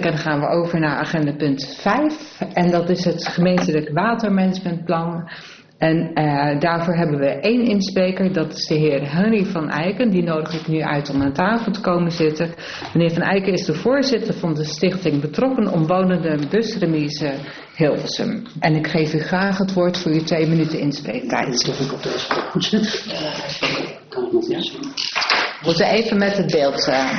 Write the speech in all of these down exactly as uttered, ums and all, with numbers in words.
inspreken, dan gaan we over naar agenda punt vijf. En dat is het gemeentelijk watermanagementplan. En uh, daarvoor hebben we één inspreker, dat is de heer Henry van Eiken. Die nodig ik nu uit om aan tafel te komen zitten. Meneer van Eiken is de voorzitter van de stichting Betrokken Omwonenden Busremise Hilversum. En ik geef u graag het woord voor uw twee minuten inspreektijd. We moeten even met het beeld... Uh,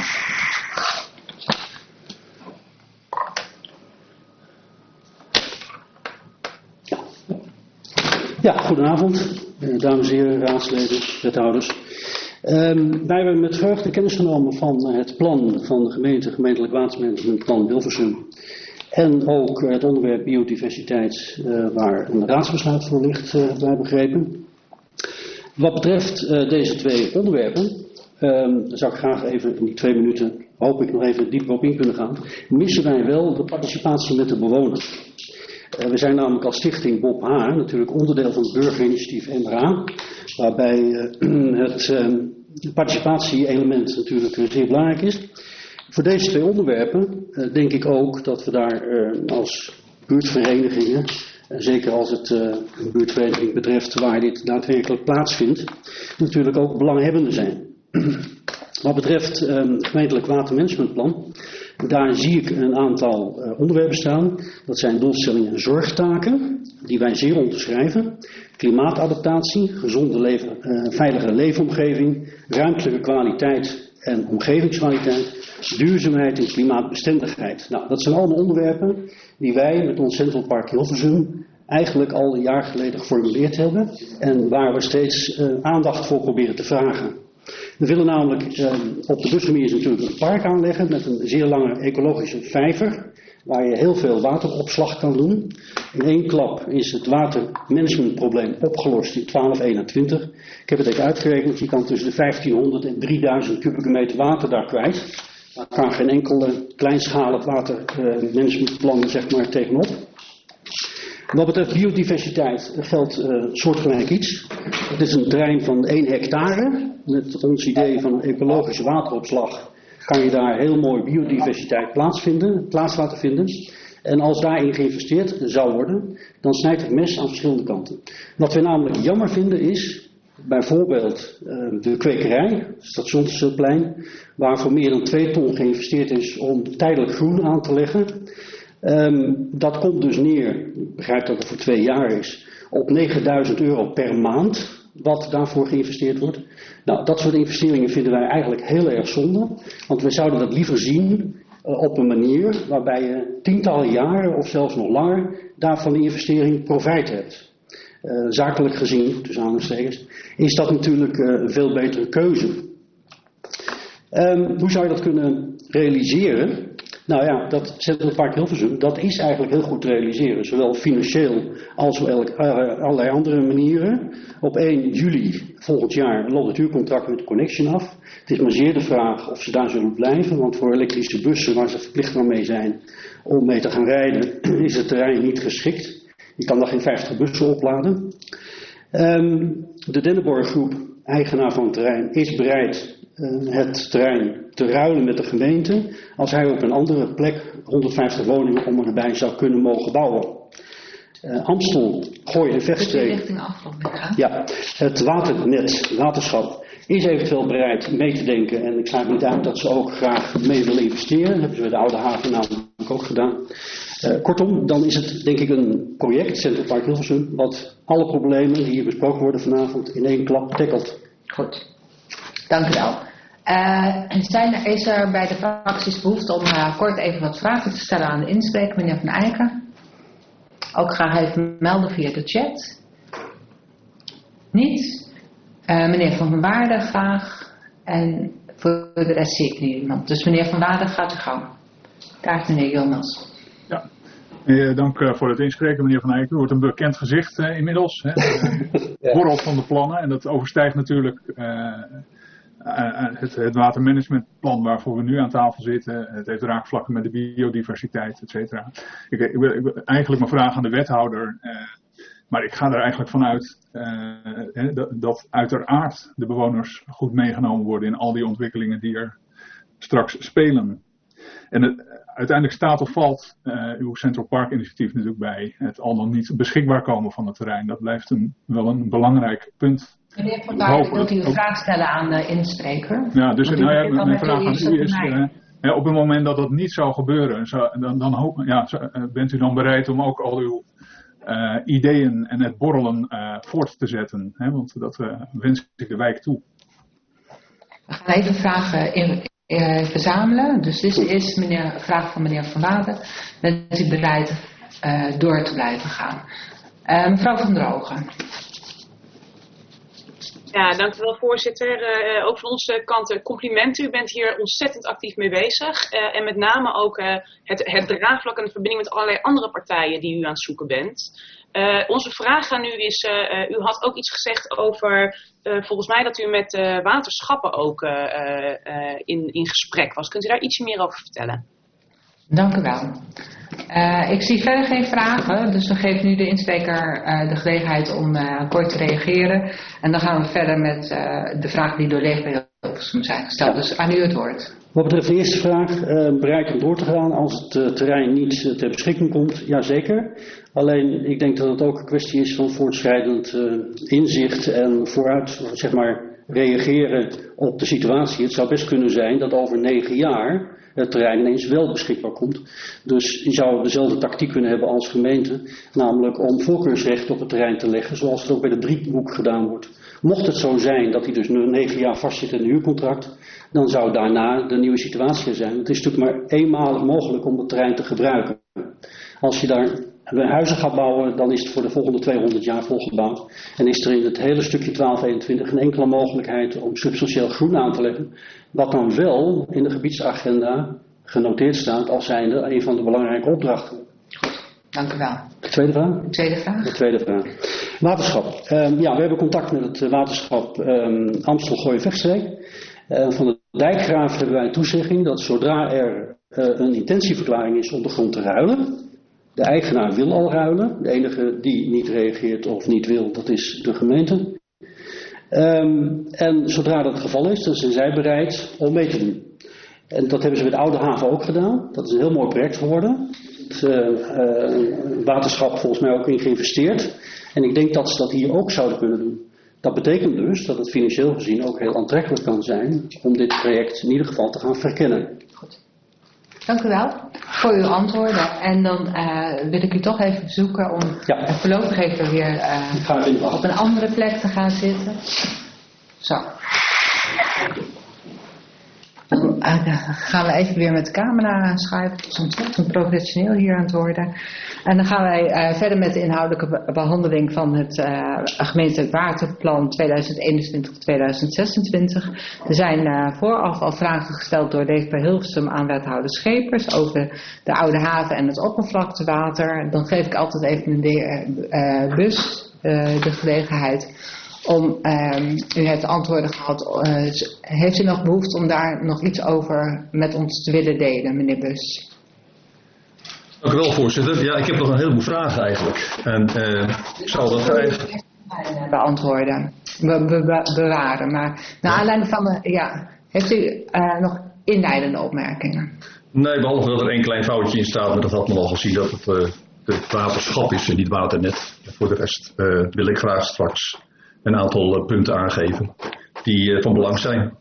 Ja, goedenavond, dames en heren, raadsleden, wethouders. Um, wij hebben met vreugde kennis genomen van het plan van de gemeente, gemeentelijk watermanagementplan Hilversum. En ook het onderwerp biodiversiteit, uh, waar een raadsbesluit voor ligt, uh, hebben wij begrepen. Wat betreft uh, deze twee onderwerpen, um, zou ik graag even in die twee minuten, hoop ik nog even dieper op in kunnen gaan. Missen wij wel de participatie met de bewoners. Uh, we zijn namelijk als stichting Bob H. natuurlijk onderdeel van het burgerinitiatief M R A, waarbij uh, het uh, participatie-element natuurlijk uh, zeer belangrijk is. Voor deze twee onderwerpen uh, denk ik ook dat we daar uh, als buurtverenigingen, uh, zeker als het uh, een buurtvereniging betreft waar dit daadwerkelijk plaatsvindt, natuurlijk ook belanghebbenden zijn. Wat betreft uh, het gemeentelijk watermanagementplan, daar zie ik een aantal uh, onderwerpen staan. Dat zijn doelstellingen en zorgtaken, die wij zeer onderschrijven. Klimaatadaptatie, gezonde leven, uh, veilige leefomgeving, ruimtelijke kwaliteit en omgevingskwaliteit, duurzaamheid en klimaatbestendigheid. Nou, dat zijn allemaal onderwerpen die wij met ons Central Park Hilversum eigenlijk al een jaar geleden geformuleerd hebben en waar we steeds uh, aandacht voor proberen te vragen. We willen namelijk uh, op de Busremise natuurlijk een park aanleggen met een zeer lange ecologische vijver, waar je heel veel wateropslag kan doen. In één klap is het watermanagementprobleem opgelost in twaalf eenentwintig. Ik heb het even uitgerekend, je kan tussen de vijftienhonderd en drieduizend kubieke meter water daar kwijt. Daar kan geen enkele kleinschalig watermanagementplan uh, zeg maar tegenop. Wat betreft biodiversiteit geldt uh, soortgelijk iets. Het is een terrein van één hectare. Met ons idee van een ecologische wateropslag kan je daar heel mooi biodiversiteit plaatsvinden, plaats laten vinden. En als daarin geïnvesteerd zou worden, dan snijdt het mes aan verschillende kanten. Wat we namelijk jammer vinden is, bijvoorbeeld uh, de kwekerij, Stationsplein, waar voor meer dan twee ton geïnvesteerd is om tijdelijk groen aan te leggen. Um, dat komt dus neer, ik begrijp dat het voor twee jaar is, op negenduizend euro per maand, wat daarvoor geïnvesteerd wordt. Nou, dat soort investeringen vinden wij eigenlijk heel erg zonde, want we zouden dat liever zien uh, op een manier waarbij je tientallen jaren of zelfs nog langer daarvan die investering profijt hebt. Uh, zakelijk gezien, tussen aanhalingstekens, is dat natuurlijk uh, een veel betere keuze. Um, hoe zou je dat kunnen realiseren? Nou ja, dat Central Park Hilversum, dat is eigenlijk heel goed te realiseren. Zowel financieel als op elk, uh, allerlei andere manieren. Op één juli volgend jaar loopt het huurcontract met de Connection af. Het is maar zeer de vraag of ze daar zullen blijven. Want voor elektrische bussen, waar ze verplicht aan mee zijn om mee te gaan rijden, is het terrein niet geschikt. Je kan daar geen vijftig bussen opladen. Um, de Denneborg Groep, eigenaar van het terrein, is bereid uh, het terrein te ruilen met de gemeente, als hij op een andere plek honderdvijftig woningen om erbij zou kunnen mogen bouwen. Uh, Amstel, Gooi en Vechtstreek. Ja, het waternet, waterschap, is eventueel bereid mee te denken. En ik sluit niet uit dat ze ook graag mee willen investeren. Dat hebben ze bij de Oude Haven namelijk ook gedaan. Uh, kortom, dan is het denk ik een project, Central Park Hilversum, wat alle problemen die hier besproken worden vanavond in één klap tackelt. Goed, dank u wel. Uh, zijn er, is er bij de fracties behoefte om uh, kort even wat vragen te stellen aan de inspreker, meneer Van Eiken? Ook graag even melden via de chat. Niet? Uh, meneer Van Waarden graag. En voor de rest zie ik nu iemand. Dus meneer Van Waarden, gaat u gang. Daar is meneer Jonas. Ja, eh, dank uh, voor het inspreken, meneer Van Eiken. U wordt een bekend gezicht uh, inmiddels. Hè. Ja. Borrel van de plannen. En dat overstijgt natuurlijk uh, uh, het, het watermanagementplan waarvoor we nu aan tafel zitten. Het heeft raakvlakken met de biodiversiteit, et cetera. Ik, ik, wil, ik wil eigenlijk mijn vraag aan de wethouder. Uh, maar ik ga er eigenlijk vanuit uh, dat, dat uiteraard de bewoners goed meegenomen worden in al die ontwikkelingen die er straks spelen. En het, uiteindelijk staat of valt uh, uw Central Park initiatief natuurlijk bij het al dan niet beschikbaar komen van het terrein. Dat blijft een, wel een belangrijk punt. Meneer Van Baarle, wilt u een vraag stellen aan de inspreker? Ja, dus nou ja, mijn, mijn vraag aan u is, uh, ja, op het moment dat dat niet zou gebeuren, zou, dan, dan hoop, ja, zou, bent u dan bereid om ook al uw uh, ideeën en het borrelen uh, voort te zetten? Hè? Want dat uh, wens ik de wijk toe. We gaan even vragen in, uh, verzamelen. Dus dit is meneer, een vraag van meneer Van Water. Bent u bereid uh, door te blijven gaan? Uh, mevrouw Van Drogen. Ja, dank u wel voorzitter. Uh, ook van onze kant complimenten. U bent hier ontzettend actief mee bezig. Uh, en met name ook uh, het, het draagvlak en de verbinding met allerlei andere partijen die u aan het zoeken bent. Uh, onze vraag aan u is, uh, u had ook iets gezegd over, uh, volgens mij dat u met uh, waterschappen ook uh, uh, in, in gesprek was. Kunt u daar iets meer over vertellen? Dank u wel. Uh, ik zie verder geen vragen, dus dan geef nu de inspreker uh, de gelegenheid om uh, kort te reageren. En dan gaan we verder met uh, de vragen die door Leefbaar Hilversum zijn gesteld. Dus aan u het woord. Wat betreft de eerste vraag, uh, bereid om door te gaan als het uh, terrein niet uh, ter beschikking komt, jazeker. Alleen ik denk dat het ook een kwestie is van voortschrijdend uh, inzicht en vooruit, zeg maar, reageren op de situatie. Het zou best kunnen zijn dat over negen jaar het terrein ineens wel beschikbaar komt. Dus je zou dezelfde tactiek kunnen hebben als gemeente, namelijk om voorkeursrecht op het terrein te leggen, zoals het ook bij de driehoek gedaan wordt. Mocht het zo zijn dat hij dus nu negen jaar vastzit in een huurcontract, dan zou daarna de nieuwe situatie zijn. Het is natuurlijk maar eenmalig mogelijk om het terrein te gebruiken. Als je daar huizen gaat bouwen, dan is het voor de volgende tweehonderd jaar volgebouwd. En is er in het hele stukje twaalf eenentwintig geen enkele mogelijkheid om substantieel groen aan te leggen. Wat dan wel in de gebiedsagenda genoteerd staat als zijnde een van de belangrijke opdrachten. Dank u wel. De tweede vraag? De tweede vraag. De tweede vraag. Waterschap. Um, ja, we hebben contact met het waterschap um, Amstel-Gooi-Vechtstreek. Uh, van de dijkgraaf hebben wij een toezegging dat zodra er uh, een intentieverklaring is om de grond te ruilen. De eigenaar wil al ruilen. De enige die niet reageert of niet wil, dat is de gemeente. Um, en zodra dat het geval is, dan zijn zij bereid om mee te doen. En dat hebben ze met de Oude Haven ook gedaan. Dat is een heel mooi project geworden. Het uh, uh, waterschap volgens mij ook in geïnvesteerd. En ik denk dat ze dat hier ook zouden kunnen doen. Dat betekent dus dat het financieel gezien ook heel aantrekkelijk kan zijn om dit project in ieder geval te gaan verkennen. Goed. Dank u wel voor uw antwoorden. En dan uh, wil ik u toch even verzoeken om ja. uh, voorlopig even weer uh, op een andere plek te gaan zitten. Zo. Dan uh, gaan we even weer met de camera aanschuiven. Het is ontzettend professioneel hier aan het worden. En dan gaan wij uh, verder met de inhoudelijke behandeling van het uh, gemeentelijk waterplan tweeduizend eenentwintig tot tweeduizend zesentwintig. Er zijn uh, vooraf al vragen gesteld door Leefbaar Hilversum aan wethouder Schepers over de Oude Haven en het oppervlaktewater. Dan geef ik altijd even de uh, bus uh, de gelegenheid om, um, u heeft antwoorden gehad, uh, heeft u nog behoefte om daar nog iets over met ons te willen delen, meneer Bus? Dank u wel, voorzitter. Ja, ik heb nog een heleboel vragen eigenlijk. En uh, ik zou dat eigenlijk beantwoorden, be, be, be, bewaren. Maar naar aanleiding van de, ja, heeft u uh, nog inleidende opmerkingen? Nee, behalve dat er één klein foutje in staat, maar dat had men al gezien dat het uh, het waterschap is en niet waternet. Voor de rest uh, wil ik graag straks een aantal uh, punten aangeven die uh, van belang zijn.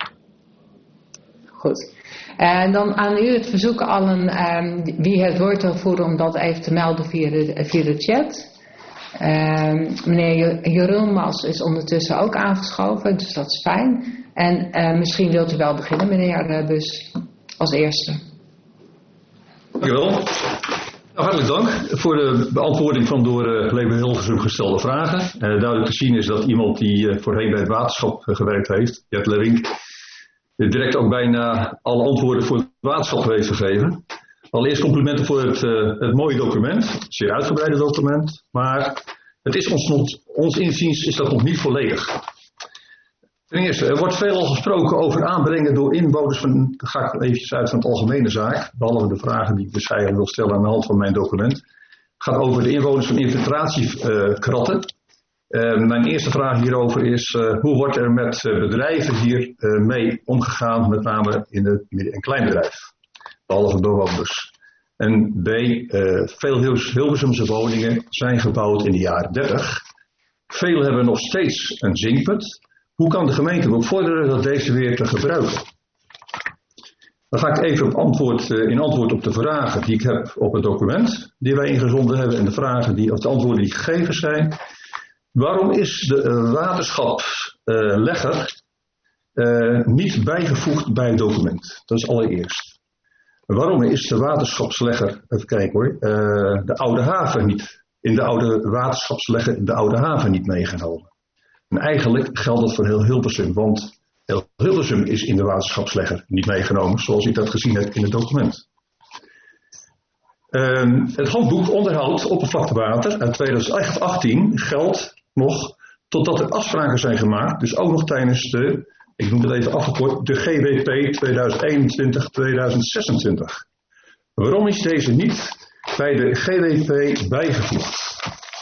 Goed. En dan aan u het verzoek allen um, wie het woord wil voeren om dat even te melden via de, via de chat. Um, meneer Jeroen Mas is ondertussen ook aangeschoven, dus dat is fijn. En uh, misschien wilt u wel beginnen, meneer Bus, als eerste. Dank u wel. Nou, hartelijk dank voor de beantwoording van door uh, Leefbaar Hilversum gestelde vragen. Uh, duidelijk te zien is dat iemand die uh, voorheen bij het waterschap uh, gewerkt heeft, Jet Lering, direct ook bijna alle antwoorden voor het waterschap heeft gegeven. Allereerst complimenten voor het, uh, het mooie document, zeer uitgebreide document, maar het is ons, ons inziens is dat nog niet volledig. Ten eerste, er wordt veel al gesproken over aanbrengen door inwoners van, dan ga ik eventjes uit van het algemene zaak, behalve de vragen die ik dus eigenlijk wil stellen aan de hand van mijn document. Het gaat over de inwoners van infiltratiekratten. Uh, mijn eerste vraag hierover is, uh, hoe wordt er met uh, bedrijven hier uh, mee omgegaan, met name in het midden- en kleinbedrijf? behalve bewoners. En B, uh, veel Hilversumse woningen zijn gebouwd in de jaren dertig. Vele hebben nog steeds een zinkput. Hoe kan de gemeente bevorderen dat deze weer te gebruiken? Dan ga ik even op antwoord, uh, in antwoord op de vragen die ik heb op het document die wij ingezonden hebben en de vragen die, of de antwoorden die gegeven zijn. Waarom is de uh, waterschapslegger uh, uh, niet bijgevoegd bij het document? Dat is allereerst. Waarom is de waterschapslegger, even kijken hoor, uh, de Oude Haven niet, in de oude waterschapslegger de Oude Haven niet meegenomen? En eigenlijk geldt dat voor heel Hilversum, want heel Hilversum is in de waterschapslegger niet meegenomen, zoals ik dat gezien heb in het document. Uh, het handboek onderhoud oppervlaktewater uit tweeduizend achttien geldt nog totdat er afspraken zijn gemaakt, dus ook nog tijdens de, ik noem het even afgekort, de G W P tweeduizend eenentwintig tot tweeduizend zesentwintig. Waarom is deze niet bij de G W P bijgevoegd?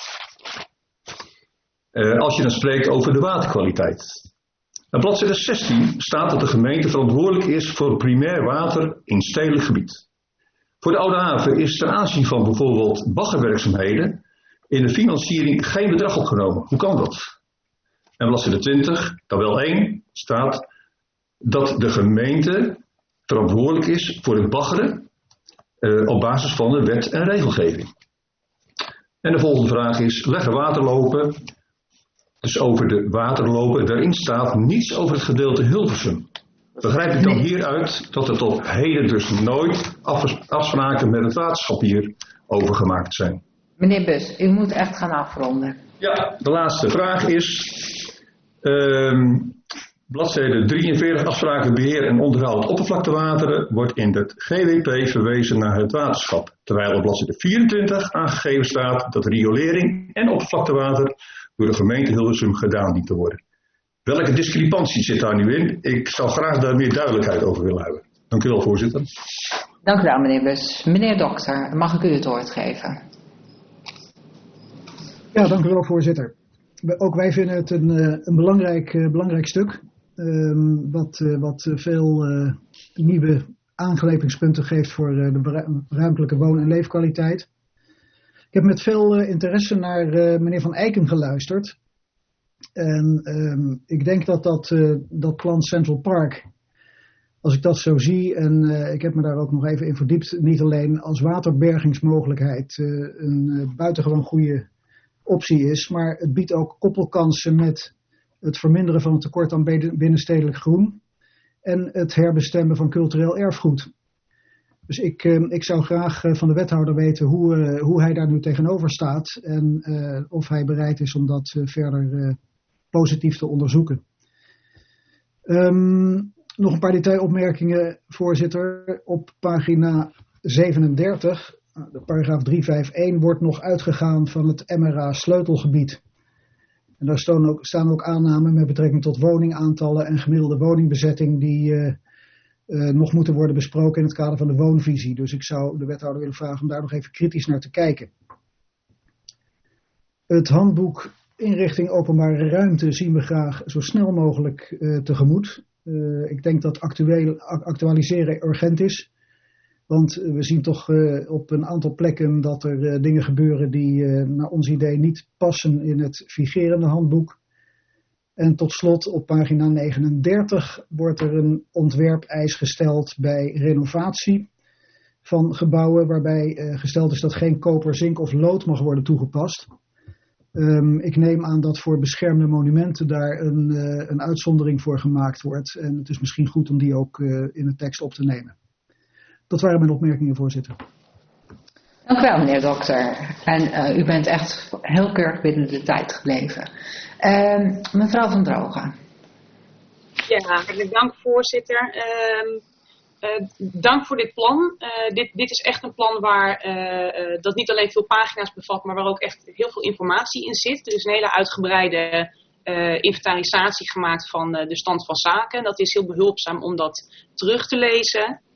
Uh, als je dan spreekt over de waterkwaliteit. Op bladzijde zestien staat dat de gemeente verantwoordelijk is voor primair water in stedelijk gebied. Voor de Oude Haven is ten aanzien van bijvoorbeeld baggerwerkzaamheden in de financiering geen bedrag opgenomen. Hoe kan dat? En bladzijde twintig, tabel één, staat dat de gemeente verantwoordelijk is voor het baggeren uh, op basis van de wet en regelgeving. En de volgende vraag is, leggen waterlopen, dus over de waterlopen, daarin staat niets over het gedeelte Hilversum. Begrijp ik dan hieruit dat er tot heden dus nooit afspraken met het waterschap hier over gemaakt zijn? Meneer Bus, u moet echt gaan afronden. Ja, de laatste vraag is, um, bladzijde drieënveertig, afspraken beheer en onderhoud oppervlaktewateren, wordt in het G W P verwezen naar het waterschap. Terwijl op bladzijde vierentwintig aangegeven staat dat riolering en oppervlaktewater door de gemeente Hilversum gedaan dient te worden. Welke discrepantie zit daar nu in? Ik zou graag daar meer duidelijkheid over willen hebben. Dank u wel, voorzitter. Dank u wel, meneer Bus. Meneer Dokter, mag ik u het woord geven? Ja, dank u wel, voorzitter. Ook wij vinden het een, een belangrijk, belangrijk stuk. Um, wat, wat veel uh, nieuwe aangrijpingspunten geeft voor de ruimtelijke woon- en leefkwaliteit. Ik heb met veel uh, interesse naar uh, meneer Van Eiken geluisterd. En um, ik denk dat dat, uh, dat plan Central Park, als ik dat zo zie, en uh, ik heb me daar ook nog even in verdiept, niet alleen als waterbergingsmogelijkheid uh, een uh, buitengewoon goede optie is, maar het biedt ook koppelkansen met het verminderen van het tekort aan binnenstedelijk groen en het herbestemmen van cultureel erfgoed. Dus ik, uh, ik zou graag uh, van de wethouder weten hoe, uh, hoe hij daar nu tegenover staat en uh, of hij bereid is om dat uh, verder uh, positief te onderzoeken. Um, nog een paar detailopmerkingen, voorzitter. Op pagina zevenendertig, de paragraaf driehonderdeenenvijftig, wordt nog uitgegaan van het M R A sleutelgebied. En daar staan ook, staan ook aannamen met betrekking tot woningaantallen en gemiddelde woningbezetting die uh, uh, nog moeten worden besproken in het kader van de woonvisie. Dus ik zou de wethouder willen vragen om daar nog even kritisch naar te kijken. Het handboek inrichting openbare ruimte zien we graag zo snel mogelijk uh, tegemoet. Uh, ik denk dat actueel, actualiseren urgent is. Want uh, we zien toch uh, op een aantal plekken dat er uh, dingen gebeuren die uh, naar ons idee niet passen in het vigerende handboek. En tot slot op pagina negenendertig wordt er een ontwerpeis gesteld bij renovatie van gebouwen, waarbij uh, gesteld is dat geen koper, zink of lood mag worden toegepast. Um, ik neem aan dat voor beschermde monumenten daar een, uh, een uitzondering voor gemaakt wordt. En het is misschien goed om die ook uh, in de tekst op te nemen. Dat waren mijn opmerkingen, voorzitter. Dank u wel, meneer Dokter. En uh, u bent echt heel keurig binnen de tijd gebleven. Uh, mevrouw Van Drogen. Ja, hartelijk dank, voorzitter. Uh, Uh, dank voor dit plan. Uh, dit, dit is echt een plan waar uh, uh, dat niet alleen veel pagina's bevat, maar waar ook echt heel veel informatie in zit. Er is een hele uitgebreide uh, inventarisatie gemaakt van uh, de stand van zaken. Dat is heel behulpzaam om dat terug te lezen.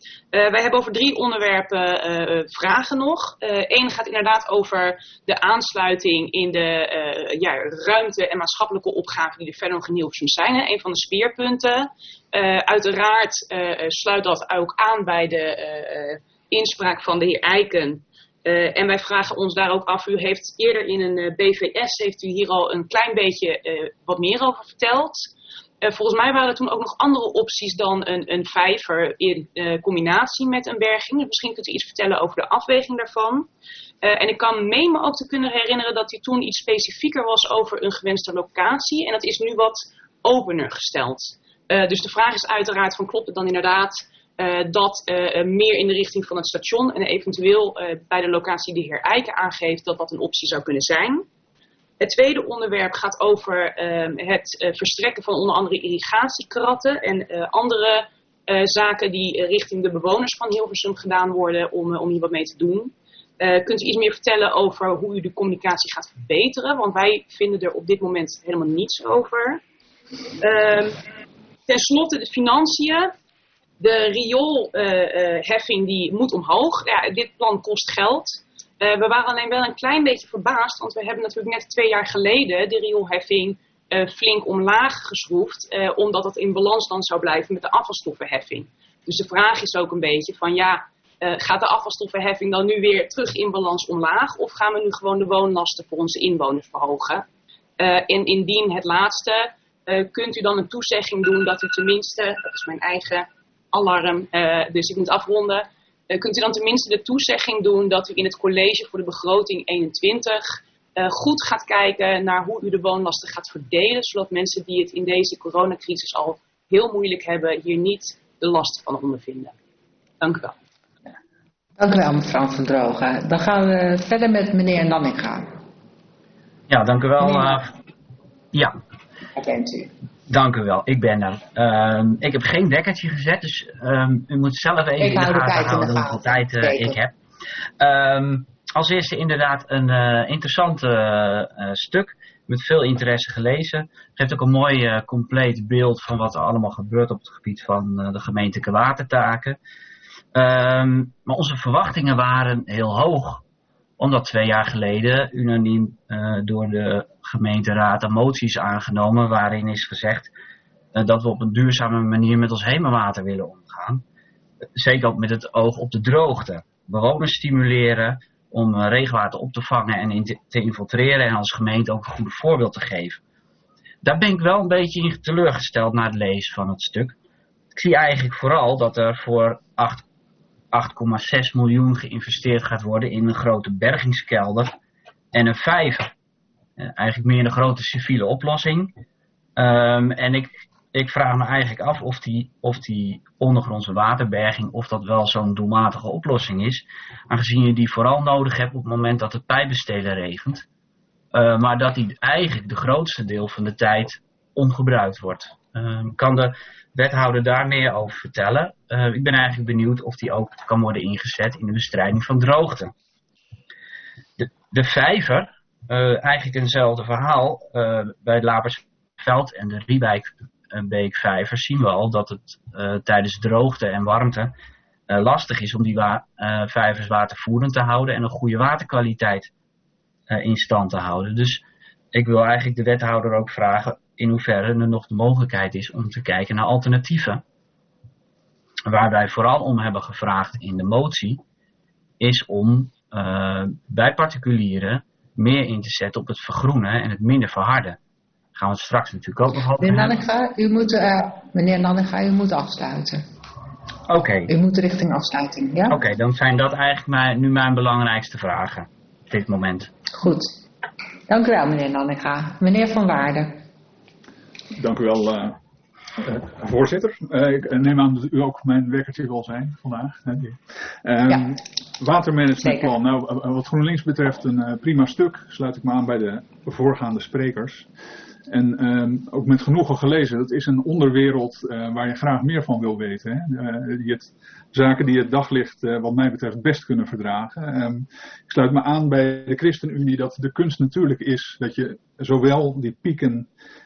Uh, wij hebben over drie onderwerpen uh, vragen nog. Eén uh, gaat inderdaad over de aansluiting in de uh, ja, ruimte en maatschappelijke opgaven die er verder nog in Hilversum zijn. Hè. Een van de speerpunten. Uh, uiteraard uh, sluit dat ook aan bij de uh, inspraak van de heer Eiken. Uh, en wij vragen ons daar ook af, u heeft eerder in een uh, B V S, heeft u hier al een klein beetje uh, wat meer over verteld. Uh, volgens mij waren er toen ook nog andere opties dan een, een vijver in uh, combinatie met een berging. Dus misschien kunt u iets vertellen over de afweging daarvan. Uh, en ik kan meen me ook te kunnen herinneren dat u toen iets specifieker was over een gewenste locatie. En dat is nu wat opener gesteld. Uh, dus de vraag is uiteraard van klopt het dan inderdaad uh, dat uh, meer in de richting van het station en eventueel uh, bij de locatie die de heer Eiken aangeeft dat dat een optie zou kunnen zijn. Het tweede onderwerp gaat over uh, het uh, verstrekken van onder andere irrigatiekratten en uh, andere uh, zaken die uh, richting de bewoners van Hilversum gedaan worden om, uh, om hier wat mee te doen. Uh, kunt u iets meer vertellen over hoe u de communicatie gaat verbeteren? Want wij vinden er op dit moment helemaal niets over. Uh, ten slotte de financiën. De rioolheffing uh, uh, die moet omhoog. Ja, dit plan kost geld. Uh, we waren alleen wel een klein beetje verbaasd, want we hebben natuurlijk net twee jaar geleden de rioolheffing uh, flink omlaag geschroefd, uh, omdat het in balans dan zou blijven met de afvalstoffenheffing. Dus de vraag is ook een beetje van ja, uh, gaat de afvalstoffenheffing dan nu weer terug in balans omlaag, of gaan we nu gewoon de woonlasten voor onze inwoners verhogen? Uh, en indien het laatste, uh, kunt u dan een toezegging doen dat u tenminste, dat is mijn eigen alarm, uh, dus ik moet afronden, Uh, kunt u dan tenminste de toezegging doen dat u in het college voor de begroting eenentwintig uh, goed gaat kijken naar hoe u de woonlasten gaat verdelen, zodat mensen die het in deze coronacrisis al heel moeilijk hebben, hier niet de last van ondervinden. Dank u wel. Dank u wel, mevrouw Van Drogen. Dan gaan we verder met meneer Nanninga. Ja, dank u wel. Uh, ja. Waar bent u? Dank u wel, ik ben er. Uh, ik heb geen dekkertje gezet, dus um, u moet zelf even ik in de gaten houden de hoeveel tijd uh, ik heb. Um, als eerste inderdaad een uh, interessant uh, uh, stuk, met veel interesse gelezen. Geeft ook een mooi uh, compleet beeld van wat er allemaal gebeurt op het gebied van uh, de gemeentelijke watertaken. Um, maar onze verwachtingen waren heel hoog, omdat twee jaar geleden unaniem uh, door de gemeenteraad een motie is aangenomen waarin is gezegd uh, dat we op een duurzame manier met ons hemelwater willen omgaan. Zeker ook met het oog op de droogte. Bewoners stimuleren om uh, regenwater op te vangen en in te, te infiltreren en als gemeente ook een goed voorbeeld te geven. Daar ben ik wel een beetje in teleurgesteld na het lezen van het stuk. Ik zie eigenlijk vooral dat er voor acht komma zes miljoen geïnvesteerd gaat worden in een grote bergingskelder en een vijver. Uh, eigenlijk meer een grote civiele oplossing. Um, en ik, ik vraag me eigenlijk af of die, of die ondergrondse waterberging, of dat wel zo'n doelmatige oplossing is. Aangezien je die vooral nodig hebt op het moment dat het pijpenstelen regent. Uh, maar dat die eigenlijk de grootste deel van de tijd ongebruikt wordt. Uh, kan de wethouder daar meer over vertellen? Uh, ik ben eigenlijk benieuwd of die ook kan worden ingezet in de bestrijding van droogte. De, de vijver, uh, eigenlijk eenzelfde verhaal. Uh, bij het Lapersveld en de Riebeekvijver zien we al dat het uh, tijdens droogte en warmte uh, lastig is om die wa- uh, vijvers watervoerend te houden en een goede waterkwaliteit uh, in stand te houden. Dus ik wil eigenlijk de wethouder ook vragen in hoeverre er nog de mogelijkheid is om te kijken naar alternatieven. Waar wij vooral om hebben gevraagd in de motie, is om uh, bij particulieren meer in te zetten op het vergroenen en het minder verharden. Daar gaan we het straks natuurlijk ook nog over meneer hebben. Nanninga, u moet, uh, meneer Nanninga, u moet afsluiten. Oké. Okay. U moet richting afsluiting, ja? Oké, okay, dan zijn dat eigenlijk mijn, nu mijn belangrijkste vragen op dit moment. Goed. Dank u wel, meneer Nanninga. Meneer Van Waarden. Dank u wel, uh, uh, voorzitter. Uh, ik neem aan dat u ook mijn wekkertje wil zijn vandaag. Hè? Um, ja. Watermanagementplan. Nou, wat GroenLinks betreft een uh, prima stuk. Sluit ik me aan bij de voorgaande sprekers. En um, ook met genoegen gelezen. Dat is een onderwereld uh, waar je graag meer van wil weten. Hè? Uh, die het, zaken die het daglicht uh, wat mij betreft best kunnen verdragen. Um, ik sluit me aan bij de ChristenUnie dat de kunst natuurlijk is dat je zowel die pieken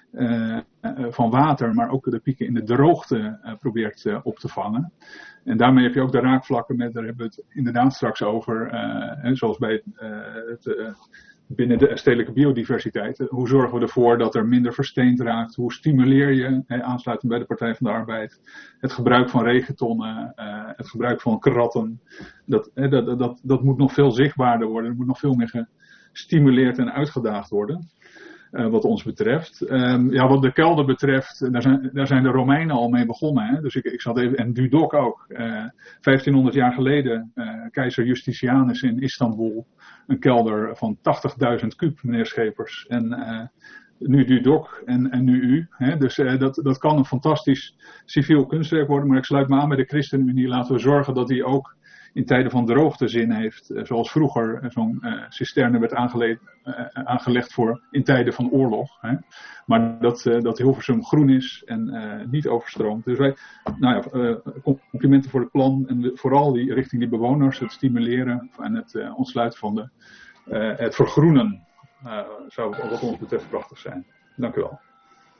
uh, van water, maar ook de pieken in de droogte uh, probeert uh, op te vangen. En daarmee heb je ook de raakvlakken met, daar hebben we het inderdaad straks over, uh, en zoals bij uh, het, uh, binnen de stedelijke biodiversiteit. Hoe zorgen we ervoor dat er minder versteend raakt? Hoe stimuleer je, hè, aansluitend bij de Partij van de Arbeid, het gebruik van regentonnen, uh, het gebruik van kratten. Dat, hè, dat, dat, dat moet nog veel zichtbaarder worden. Er moet nog veel meer gestimuleerd en uitgedaagd worden. Uh, wat ons betreft. Um, ja, wat de kelder betreft, daar zijn, daar zijn de Romeinen al mee begonnen. Hè? Dus ik, ik zat even, en Dudok ook. Uh, vijftienhonderd jaar geleden, uh, keizer Justitianus in Istanbul, een kelder van tachtigduizend kuub, meneer Schepers. En uh, nu Dudok en, en nu u. Hè? Dus uh, dat, dat kan een fantastisch civiel kunstwerk worden. Maar ik sluit me aan bij de ChristenUnie. Laten we zorgen dat die ook in tijden van droogte zin heeft, uh, zoals vroeger uh, zo'n uh, cisterne werd aangele- uh, aangelegd voor in tijden van oorlog. Hè. Maar dat, uh, dat Hilversum groen is en uh, niet overstroomt. Dus wij, nou ja, uh, complimenten voor het plan en de, vooral die, richting die bewoners, het stimuleren en het uh, ontsluiten van de, uh, het vergroenen uh, zou wat ons betreft prachtig zijn. Dank u wel.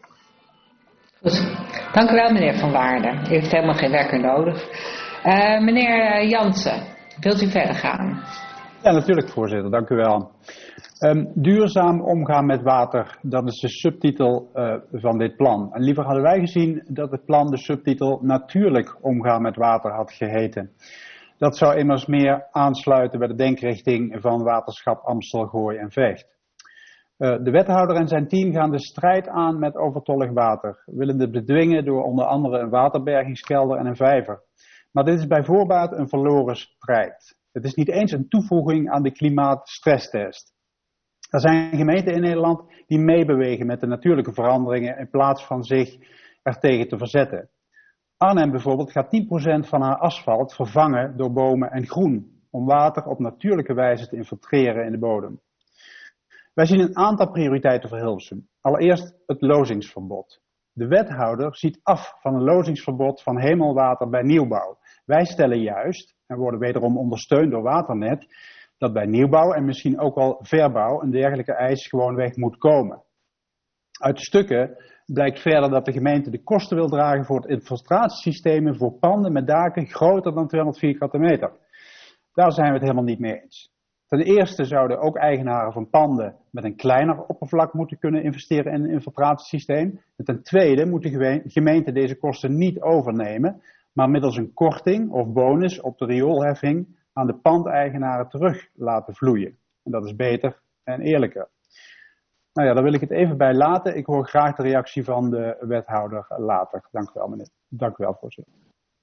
Goed. Dank u wel, meneer Van Waarden. U heeft helemaal geen wekker nodig. Uh, meneer Jansen, wilt u verder gaan? Ja, natuurlijk, voorzitter. Dank u wel. Um, duurzaam omgaan met water, dat is de subtitel uh, van dit plan. En liever hadden wij gezien dat het plan de subtitel natuurlijk omgaan met water had geheten. Dat zou immers meer aansluiten bij de denkrichting van Waterschap Amstel, Gooi en Vecht. Uh, de wethouder en zijn team gaan de strijd aan met overtollig water, willen dit bedwingen door onder andere een waterbergingskelder en een vijver. Maar dit is bij voorbaat een verloren strijd. Het is niet eens een toevoeging aan de klimaatstresstest. Er zijn gemeenten in Nederland die meebewegen met de natuurlijke veranderingen in plaats van zich ertegen te verzetten. Arnhem bijvoorbeeld gaat tien procent van haar asfalt vervangen door bomen en groen, om water op natuurlijke wijze te infiltreren in de bodem. Wij zien een aantal prioriteiten voor Hilversum. Allereerst het lozingsverbod. De wethouder ziet af van een lozingsverbod van hemelwater bij nieuwbouw. Wij stellen juist, en worden wederom ondersteund door Waternet, dat bij nieuwbouw en misschien ook al verbouw een dergelijke eis gewoonweg moet komen. Uit de stukken blijkt verder dat de gemeente de kosten wil dragen voor het infiltratiesystemen voor panden met daken groter dan tweehonderd vierkante meter. Daar zijn we het helemaal niet mee eens. Ten eerste zouden ook eigenaren van panden met een kleiner oppervlak moeten kunnen investeren in een infiltratiesysteem. En ten tweede moet de gemeente deze kosten niet overnemen, maar middels een korting of bonus op de rioolheffing aan de pandeigenaren terug laten vloeien. En dat is beter en eerlijker. Nou ja, daar wil ik het even bij laten. Ik hoor graag de reactie van de wethouder later. Dank u wel, meneer. Dank u wel, voorzitter.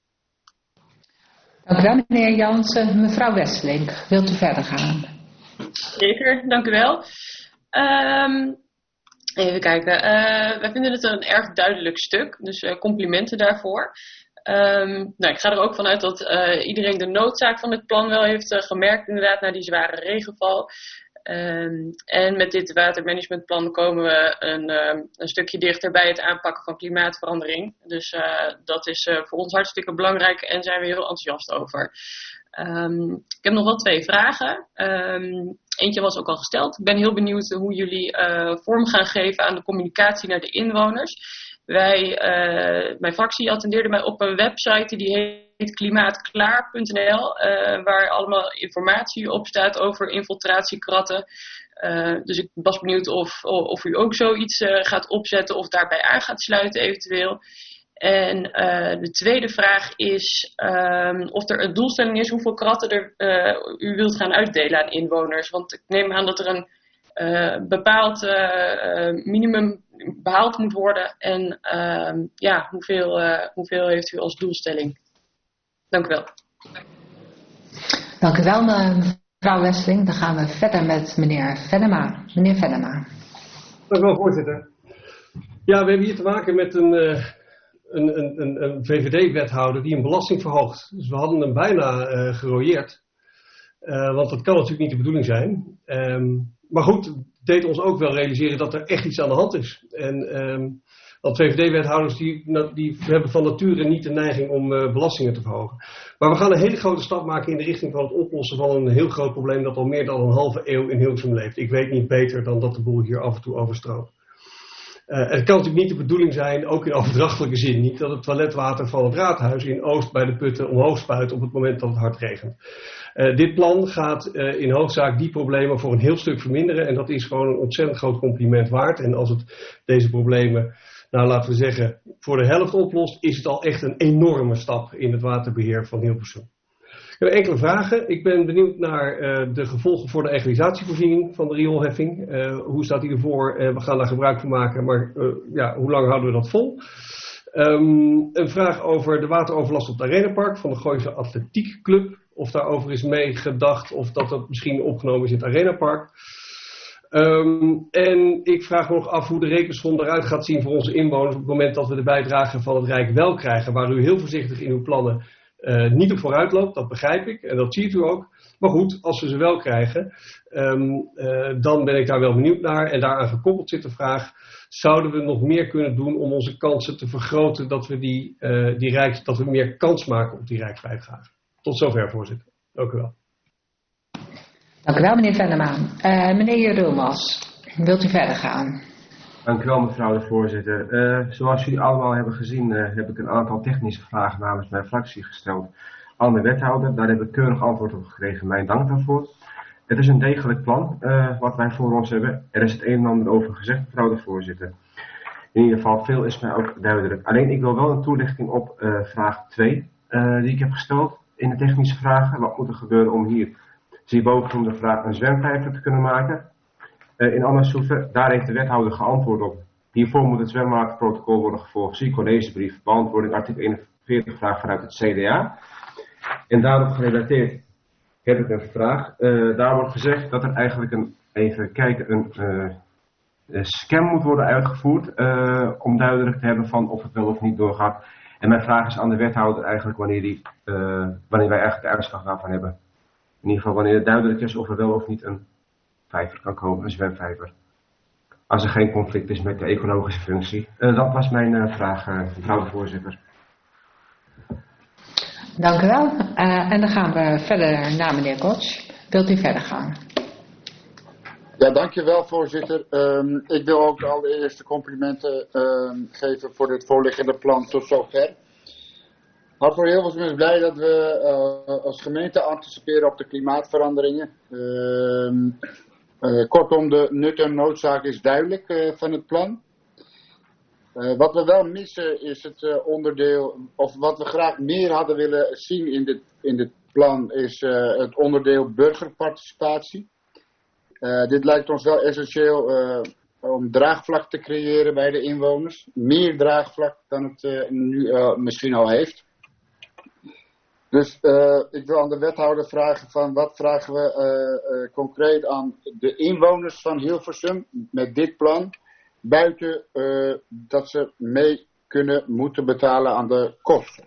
Dank u wel, meneer Jansen. Mevrouw Wesseling, wilt u verder gaan? Zeker, dank u wel. Um, even kijken. Uh, wij vinden het een erg duidelijk stuk, dus uh, complimenten daarvoor. Um, nou, ik ga er ook vanuit dat uh, iedereen de noodzaak van dit plan wel heeft uh, gemerkt, inderdaad, na die zware regenval. Um, en met dit watermanagementplan komen we een, uh, een stukje dichter bij het aanpakken van klimaatverandering. Dus uh, dat is uh, voor ons hartstikke belangrijk en zijn we heel enthousiast over. Um, ik heb nog wel twee vragen. Um, eentje was ook al gesteld. Ik ben heel benieuwd hoe jullie uh, vorm gaan geven aan de communicatie naar de inwoners. Wij, uh, mijn fractie attendeerde mij op een website die heet klimaatklaar punt n l, uh, waar allemaal informatie op staat over infiltratiekratten. Uh, dus ik was benieuwd of, of u ook zoiets uh, gaat opzetten of daarbij aan gaat sluiten eventueel. En uh, de tweede vraag is um, of er een doelstelling is hoeveel kratten er, uh, u wilt gaan uitdelen aan inwoners. Want ik neem aan dat er een uh, bepaald uh, uh, minimum behaald moet worden. En uh, ja, hoeveel, uh, hoeveel heeft u als doelstelling? Dank u wel. Dank u wel, mevrouw Wesseling. Dan gaan we verder met meneer Venema. Meneer Venema. Dank u wel, voorzitter. Ja, we hebben hier te maken met een, uh, een, een, een, een V V D-wethouder die een belasting verhoogt. Dus we hadden hem bijna uh, gerooieerd. Uh, want dat kan natuurlijk niet de bedoeling zijn. Um, maar goed, het deed ons ook wel realiseren dat er echt iets aan de hand is. En um, want V V D-wethouders die, die hebben van nature niet de neiging om uh, belastingen te verhogen. Maar we gaan een hele grote stap maken in de richting van het oplossen van een heel groot probleem dat al meer dan een halve eeuw in Hilversum leeft. Ik weet niet beter dan dat de boel hier af en toe overstroomt. Uh, het kan natuurlijk niet de bedoeling zijn, ook in overdrachtelijke zin niet, dat het toiletwater van het raadhuis in Oost bij de putten omhoog spuit op het moment dat het hard regent. Uh, dit plan gaat uh, in hoofdzaak die problemen voor een heel stuk verminderen en dat is gewoon een ontzettend groot compliment waard. En als het deze problemen, nou laten we zeggen, voor de helft oplost, is het al echt een enorme stap in het waterbeheer van Hilversum. Ik heb enkele vragen. Ik ben benieuwd naar uh, de gevolgen voor de egalisatievoorziening van de rioolheffing. Uh, hoe staat die ervoor? Uh, we gaan daar gebruik van maken, maar uh, ja, hoe lang houden we dat vol? Um, een vraag over de wateroverlast op het Arenapark van de Gooise Atletiek Club. Of daarover is meegedacht of dat dat misschien opgenomen is in het Arenapark. Um, en ik vraag me nog af hoe de rekensom eruit gaat zien voor onze inwoners op het moment dat we de bijdrage van het Rijk wel krijgen. Waar u heel voorzichtig in uw plannen uh, niet op vooruit loopt, dat begrijp ik en dat ziet u ook. Maar goed, als we ze wel krijgen, um, uh, dan ben ik daar wel benieuwd naar. En daaraan gekoppeld zit de vraag, zouden we nog meer kunnen doen om onze kansen te vergroten dat we, die, uh, die Rijks, dat we meer kans maken op die Rijksbijdrage. Tot zover, voorzitter. Dank u wel. Dank u wel, meneer Vennemaan. Uh, meneer Jerulmas, wilt u verder gaan? Dank u wel, mevrouw de voorzitter. Uh, zoals jullie allemaal hebben gezien, uh, heb ik een aantal technische vragen namens mijn fractie gesteld aan de wethouder. Daar heb ik keurig antwoord op gekregen. Mijn dank daarvoor. Het is een degelijk plan uh, wat wij voor ons hebben. Er is het een en ander over gezegd, mevrouw de voorzitter. In ieder geval, veel is mij ook duidelijk. Alleen ik wil wel een toelichting op uh, vraag twee uh, die ik heb gesteld in de technische vragen. Wat moet er gebeuren om hier, zie boven de vraag, een zwemvijver te kunnen maken? Uh, in Andershoeven, daar heeft de wethouder geantwoord op. Hiervoor moet het zwemwaterprotocol worden gevolgd. Zie collegebrief, beantwoording artikel eenenveertig vraag vanuit het C D A. En daarop gerelateerd heb ik een vraag. Uh, daar wordt gezegd dat er eigenlijk een, even kijken, een, uh, een scan moet worden uitgevoerd. Uh, om duidelijk te hebben van of het wel of niet doorgaat. En mijn vraag is aan de wethouder eigenlijk wanneer, die, uh, wanneer wij eigenlijk de uitslag daarvan hebben. In ieder geval wanneer het duidelijk is of er wel of niet een vijver kan komen, een zwemvijver. Als er geen conflict is met de ecologische functie. Uh, dat was mijn uh, vraag, uh, mevrouw de voorzitter. Dank u wel. Uh, en dan gaan we verder naar meneer Koch. Wilt u verder gaan? Ja, dankjewel voorzitter. Um, ik wil ook allereerst de complimenten um, geven voor dit voorliggende plan tot zover. Hart Hilversum is blij dat we uh, als gemeente anticiperen op de klimaatveranderingen. Um, uh, kortom, de nut en noodzaak is duidelijk uh, van het plan. Uh, wat we wel missen is het uh, onderdeel, of wat we graag meer hadden willen zien in dit, in dit plan, is uh, het onderdeel burgerparticipatie. Uh, dit lijkt ons wel essentieel uh, om draagvlak te creëren bij de inwoners. Meer draagvlak dan het uh, nu uh, misschien al heeft. Dus uh, ik wil aan de wethouder vragen van wat vragen we uh, uh, concreet aan de inwoners van Hilversum met dit plan. Buiten uh, dat ze mee kunnen moeten betalen aan de kosten.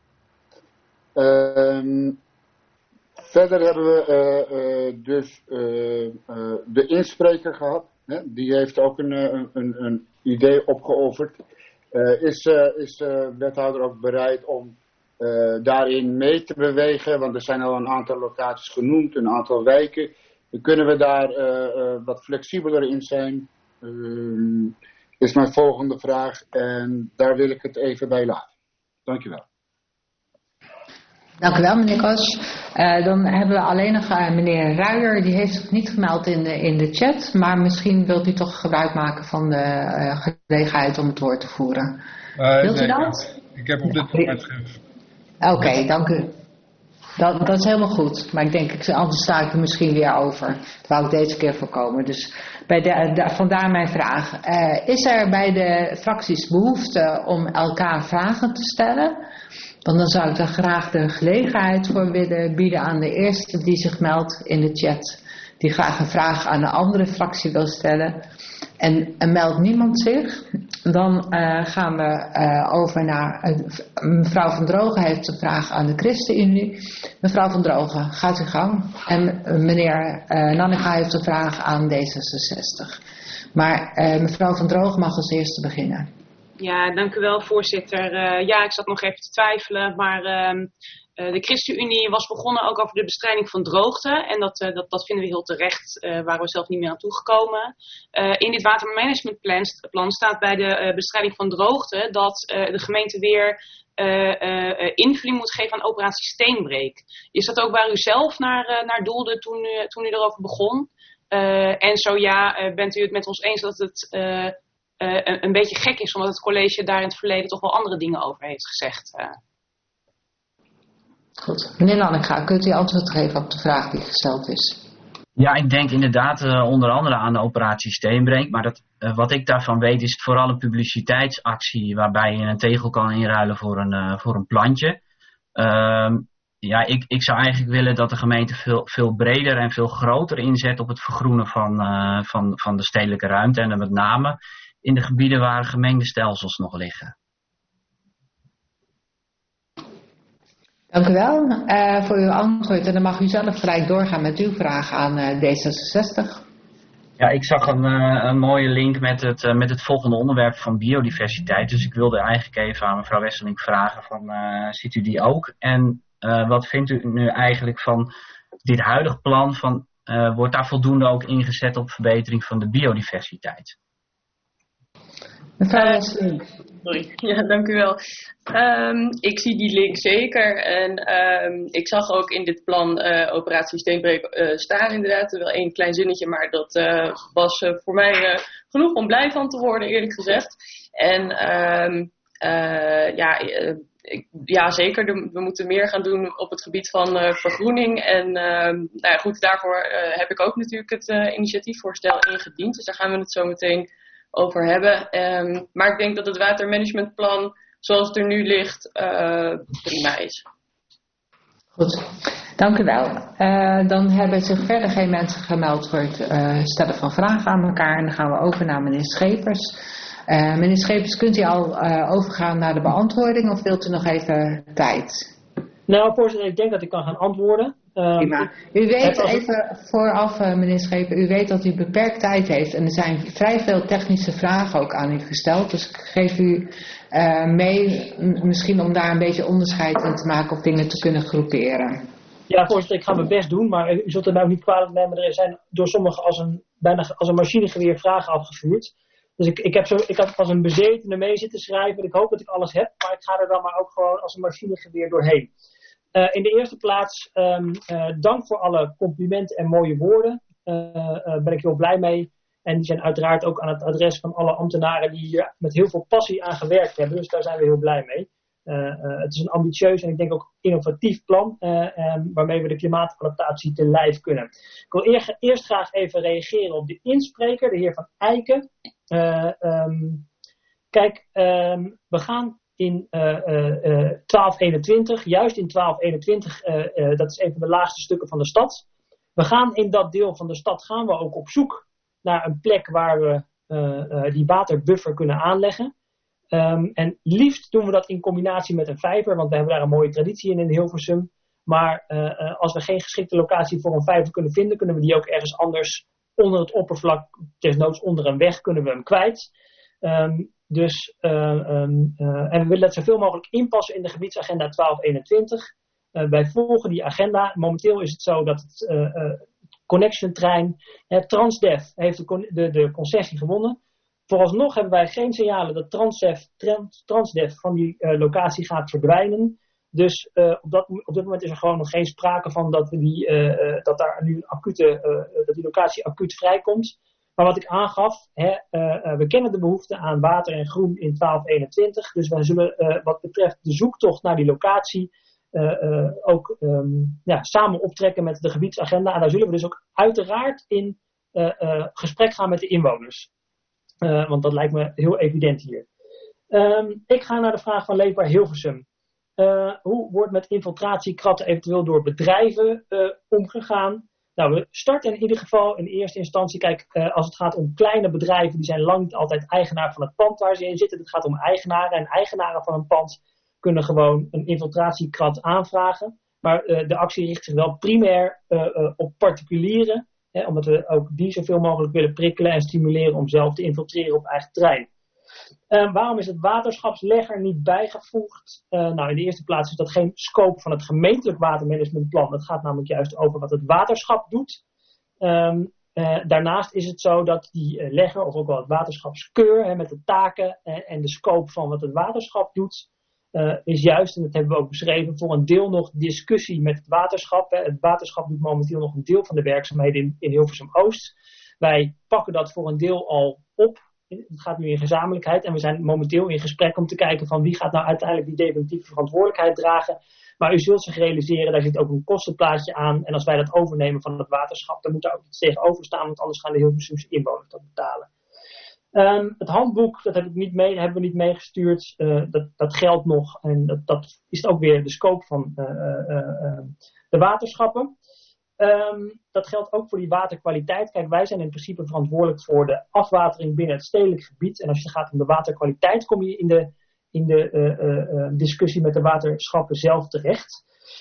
Uh, verder hebben we uh, uh, dus uh, uh, de inspreker gehad. Hè? Die heeft ook een, een, een, een idee opgeofferd. Uh, is uh, is de uh, wethouder ook bereid om uh, daarin mee te bewegen? Want er zijn al een aantal locaties genoemd, een aantal wijken. Dan kunnen we daar uh, uh, wat flexibeler in zijn? Uh, is mijn volgende vraag en daar wil ik het even bij laten. Dankjewel. Dank u wel, meneer Kos. Uh, dan hebben we alleen nog uh, meneer Ruijer, die heeft zich niet gemeld in de, in de chat, maar misschien wilt u toch gebruik maken van de uh, gelegenheid om het woord te voeren. Uh, wilt u nee, dat? Ik heb op dit moment geen... Oké, okay, dank u. Dat, dat is helemaal goed, maar ik denk, ik, anders sta ik er misschien weer over. Dat wou ik deze keer voorkomen. Dus bij de, de, vandaar mijn vraag. Uh, is er bij de fracties behoefte om elkaar vragen te stellen? Want dan zou ik daar graag de gelegenheid voor willen bieden aan de eerste die zich meldt in de chat. Die graag een vraag aan een andere fractie wil stellen. En, en meldt niemand zich, dan uh, gaan we uh, over naar... Uh, mevrouw Van Drogen heeft een vraag aan de ChristenUnie. Mevrouw Van Drogen, gaat u gang. En uh, meneer uh, Nannega heeft een vraag aan D zesenzestig. Maar uh, mevrouw Van Drogen mag als eerste beginnen. Ja, dank u wel, voorzitter. Uh, ja, ik zat nog even te twijfelen, maar uh, Uh, de ChristenUnie was begonnen ook over de bestrijding van droogte. En dat, uh, dat, dat vinden we heel terecht, uh, waar we zelf niet meer aan toegekomen. Uh, in dit watermanagementplan plan staat bij de uh, bestrijding van droogte dat uh, de gemeente weer uh, uh, invulling moet geven aan operatie Steenbreek. Is dat ook waar u zelf naar, uh, naar doelde toen u, toen u erover begon? Uh, en zo ja, uh, bent u het met ons eens dat het uh, uh, een, een beetje gek is, omdat het college daar in het verleden toch wel andere dingen over heeft gezegd? Uh. Goed. Meneer Lanneka, kunt u antwoord geven op de vraag die gesteld is? Ja, ik denk inderdaad uh, onder andere aan de operatie Steenbreek. Maar dat, uh, wat ik daarvan weet is het vooral een publiciteitsactie waarbij je een tegel kan inruilen voor een, uh, voor een plantje. Uh, ja, ik, ik zou eigenlijk willen dat de gemeente veel, veel breder en veel groter inzet op het vergroenen van, uh, van, van de stedelijke ruimte. En dan met name in de gebieden waar gemengde stelsels nog liggen. Dank u wel uh, voor uw antwoord. En dan mag u zelf gelijk doorgaan met uw vraag aan uh, D zesenzestig. Ja, ik zag een, uh, een mooie link met het, uh, met het volgende onderwerp van biodiversiteit. Dus ik wilde eigenlijk even aan mevrouw Wesseling vragen van, uh, ziet u die ook? En uh, wat vindt u nu eigenlijk van dit huidige plan? Van, uh, wordt daar voldoende ook ingezet op verbetering van de biodiversiteit? Mevrouw Wesseling. Sorry, ja, dank u wel. Um, ik zie die link zeker en um, ik zag ook in dit plan uh, operatie Steenbreek uh, staan inderdaad. Wel één klein zinnetje, maar dat uh, was uh, voor mij uh, genoeg om blij van te worden, eerlijk gezegd. En um, uh, ja, uh, ik, ja, zeker, de, we moeten meer gaan doen op het gebied van uh, vergroening. En uh, nou ja, goed, daarvoor uh, heb ik ook natuurlijk het uh, initiatiefvoorstel ingediend. Dus daar gaan we het zo meteen over hebben. Um, maar ik denk dat het watermanagementplan zoals het er nu ligt uh, prima is. Goed, dank u wel. Uh, dan hebben zich verder geen mensen gemeld voor het uh, stellen van vragen aan elkaar. En dan gaan we over naar meneer Schepers. Uh, meneer Schepers, kunt u al uh, overgaan naar de beantwoording of wilt u nog even tijd? Nou, voorzitter, ik denk dat ik kan gaan antwoorden. Um, Prima. U weet even vooraf, uh, meneer Schepen, u weet dat u beperkt tijd heeft en er zijn vrij veel technische vragen ook aan u gesteld. Dus ik geef u uh, mee, m- misschien om daar een beetje onderscheid in te maken of dingen te kunnen groeperen. Ja, voorzitter, ik ga mijn best doen, maar u zult er nou niet kwalijk nemen. Er zijn door sommigen als een, bijna als een machinegeweer vragen afgevuurd. Dus ik, ik, heb zo, ik heb als een bezetene mee zitten schrijven. Ik hoop dat ik alles heb, maar ik ga er dan maar ook gewoon als een machinegeweer doorheen. Uh, in de eerste plaats, um, uh, dank voor alle complimenten en mooie woorden. Uh, uh, ben ik heel blij mee. En die zijn uiteraard ook aan het adres van alle ambtenaren die hier met heel veel passie aan gewerkt hebben. Dus daar zijn we heel blij mee. Uh, uh, het is een ambitieus en ik denk ook innovatief plan. Uh, um, waarmee we de klimaatadaptatie te lijf kunnen. Ik wil eer, eerst graag even reageren op de inspreker, de heer Van Eiken. Uh, um, kijk, um, we gaan in uh, uh, twaalf eenentwintig, juist in twaalf eenentwintig, uh, uh, dat is een van de laagste stukken van de stad. We gaan in dat deel van de stad gaan we ook op zoek naar een plek waar we uh, uh, die waterbuffer kunnen aanleggen. Um, en liefst doen we dat in combinatie met een vijver, want we hebben daar een mooie traditie in in Hilversum. Maar uh, uh, als we geen geschikte locatie voor een vijver kunnen vinden, kunnen we die ook ergens anders onder het oppervlak, desnoods onder een weg, kunnen we hem kwijt. Um, Dus, uh, um, uh, en we willen dat zoveel mogelijk inpassen in de gebiedsagenda twaalf eenentwintig. Uh, wij volgen die agenda. Momenteel is het zo dat het uh, uh, Connection trein, uh, Transdev heeft de, con- de, de concessie gewonnen. Vooralsnog hebben wij geen signalen dat Transdev, trans, Transdev van die uh, locatie gaat verdwijnen. Dus uh, op, dat, op dit moment is er gewoon nog geen sprake van dat, we die, uh, uh, dat daar nu een acute, uh, dat die locatie acuut vrijkomt. Maar wat ik aangaf, hè, uh, uh, we kennen de behoefte aan water en groen in twaalf eenentwintig. Dus wij zullen uh, wat betreft de zoektocht naar die locatie uh, uh, ook um, ja, samen optrekken met de gebiedsagenda. En daar zullen we dus ook uiteraard in uh, uh, gesprek gaan met de inwoners. Uh, want dat lijkt me heel evident hier. Um, ik ga naar de vraag van Leefbaar Hilversum. Uh, hoe wordt met infiltratiekratten eventueel door bedrijven uh, omgegaan? Nou, we starten in ieder geval in eerste instantie, kijk, uh, als het gaat om kleine bedrijven, die zijn lang niet altijd eigenaar van het pand waar ze in zitten. Het gaat om eigenaren en eigenaren van een pand kunnen gewoon een infiltratiekrat aanvragen. Maar uh, de actie richt zich wel primair uh, uh, op particulieren, hè, omdat we ook die zoveel mogelijk willen prikkelen en stimuleren om zelf te infiltreren op eigen terrein. Uh, waarom is het waterschapslegger niet bijgevoegd? Uh, nou, in de eerste plaats is dat geen scope van het gemeentelijk watermanagementplan. Dat gaat namelijk juist over wat het waterschap doet. Um, uh, daarnaast is het zo dat die uh, legger, of ook wel het waterschapskeur, hè, met de taken uh, en de scope van wat het waterschap doet, uh, is juist, en dat hebben we ook beschreven, voor een deel nog discussie met het waterschap. Hè. Het waterschap doet momenteel nog een deel van de werkzaamheden in, in Hilversum Oost. Wij pakken dat voor een deel al op. Het gaat nu in gezamenlijkheid en we zijn momenteel in gesprek om te kijken van wie gaat nou uiteindelijk die definitieve verantwoordelijkheid dragen. Maar u zult zich realiseren, daar zit ook een kostenplaatje aan. En als wij dat overnemen van het waterschap, dan moet daar ook iets tegenover staan, want anders gaan de Hilversumse inwoners dat betalen. Um, het handboek, dat heb ik niet mee, hebben we niet meegestuurd. Uh, dat, dat geldt nog en dat, dat is ook weer de scope van uh, uh, uh, de waterschappen. Um, dat geldt ook voor die waterkwaliteit. Kijk, wij zijn in principe verantwoordelijk voor de afwatering binnen het stedelijk gebied. En als het gaat om de waterkwaliteit, kom je in de, in de uh, uh, discussie met de waterschappen zelf terecht.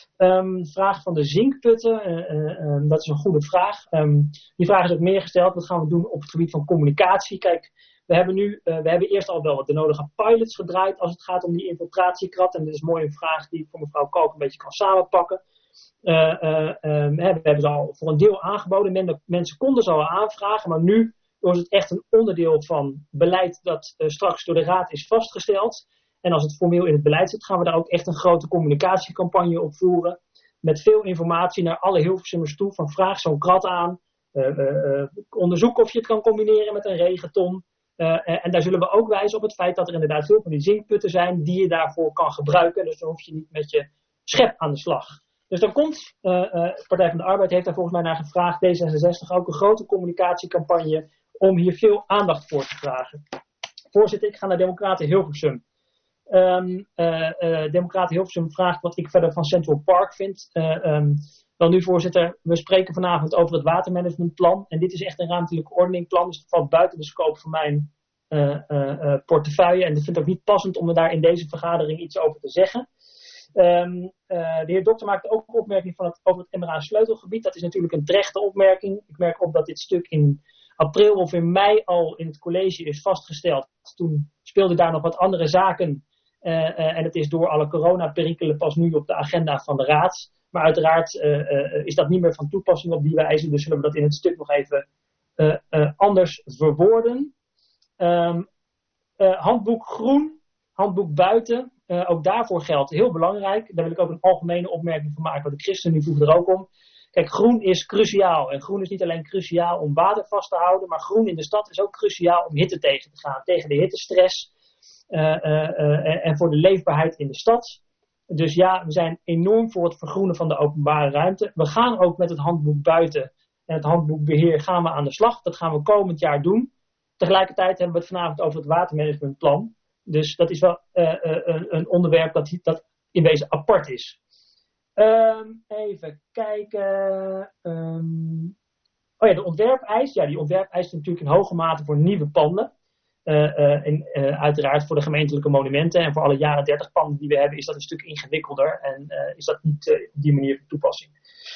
Um, vraag van de zinkputten, uh, uh, uh, dat is een goede vraag. Um, die vraag is ook meer gesteld. Wat gaan we doen op het gebied van communicatie? Kijk, we hebben nu, uh, we hebben eerst al wel wat de nodige pilots gedraaid als het gaat om die infiltratiekrat. En dit is mooi een vraag die ik voor mevrouw Kook een beetje kan samenpakken. Uh, uh, um, we hebben ze al voor een deel aangeboden. Men, mensen konden ze al aanvragen, maar nu is het echt een onderdeel van beleid dat uh, straks door de Raad is vastgesteld. En als het formeel in het beleid zit, gaan we daar ook echt een grote communicatiecampagne op voeren. Met veel informatie naar alle Hilversummers toe. Van vraag zo'n krat aan. Uh, uh, uh, onderzoek of je het kan combineren met een regenton. Uh, uh, en daar zullen we ook wijzen op het feit dat er inderdaad veel van die zinkputten zijn die je daarvoor kan gebruiken. Dus dan hoef je niet met je schep aan de slag. Dus dan komt, uh, uh, Partij van de Arbeid heeft daar volgens mij naar gevraagd, D zesenzestig, ook een grote communicatiecampagne om hier veel aandacht voor te vragen. Voorzitter, ik ga naar Democraten Hilversum. Um, uh, uh, Democraten Hilversum vraagt wat ik verder van Central Park vind. Uh, um, dan nu, voorzitter, we spreken vanavond over het watermanagementplan. En dit is echt een ruimtelijke ordeningplan, dus het valt buiten de scope van mijn uh, uh, uh, portefeuille. En ik vind het ook niet passend om er daar in deze vergadering iets over te zeggen. Um, uh, de heer Dokter maakte ook een opmerking van het, over het M R A-sleutelgebied. Dat is natuurlijk een terechte opmerking. Ik merk op dat dit stuk in april of in mei al in het college is vastgesteld. Toen speelden daar nog wat andere zaken. Uh, uh, en het is door alle coronaperikelen pas nu op de agenda van de Raad. Maar uiteraard uh, uh, is dat niet meer van toepassing op die wijze. Dus zullen we dat in het stuk nog even uh, uh, anders verwoorden. Um, uh, handboek groen, handboek buiten. Uh, ook daarvoor geldt heel belangrijk. Daar wil ik ook een algemene opmerking van maken. Want de ChristenUnie vroeg er ook om. Kijk, groen is cruciaal. En groen is niet alleen cruciaal om water vast te houden. Maar groen in de stad is ook cruciaal om hitte tegen te gaan. Tegen de hittestress. Uh, uh, uh, en voor de leefbaarheid in de stad. Dus ja, we zijn enorm voor het vergroenen van de openbare ruimte. We gaan ook met het handboek buiten en het handboek beheer gaan we aan de slag. Dat gaan we komend jaar doen. Tegelijkertijd hebben we het vanavond over het watermanagementplan. Dus dat is wel uh, uh, een, een onderwerp dat, dat in wezen apart is. Um, even kijken. Um, oh ja, de ontwerpeis. Ja, die ontwerpeis is natuurlijk in hoge mate voor nieuwe panden. Uh, uh, en uh, uiteraard voor de gemeentelijke monumenten en voor alle jaren dertig panden die we hebben is dat een stuk ingewikkelder en uh, is dat niet uh, op die manier van toepassing.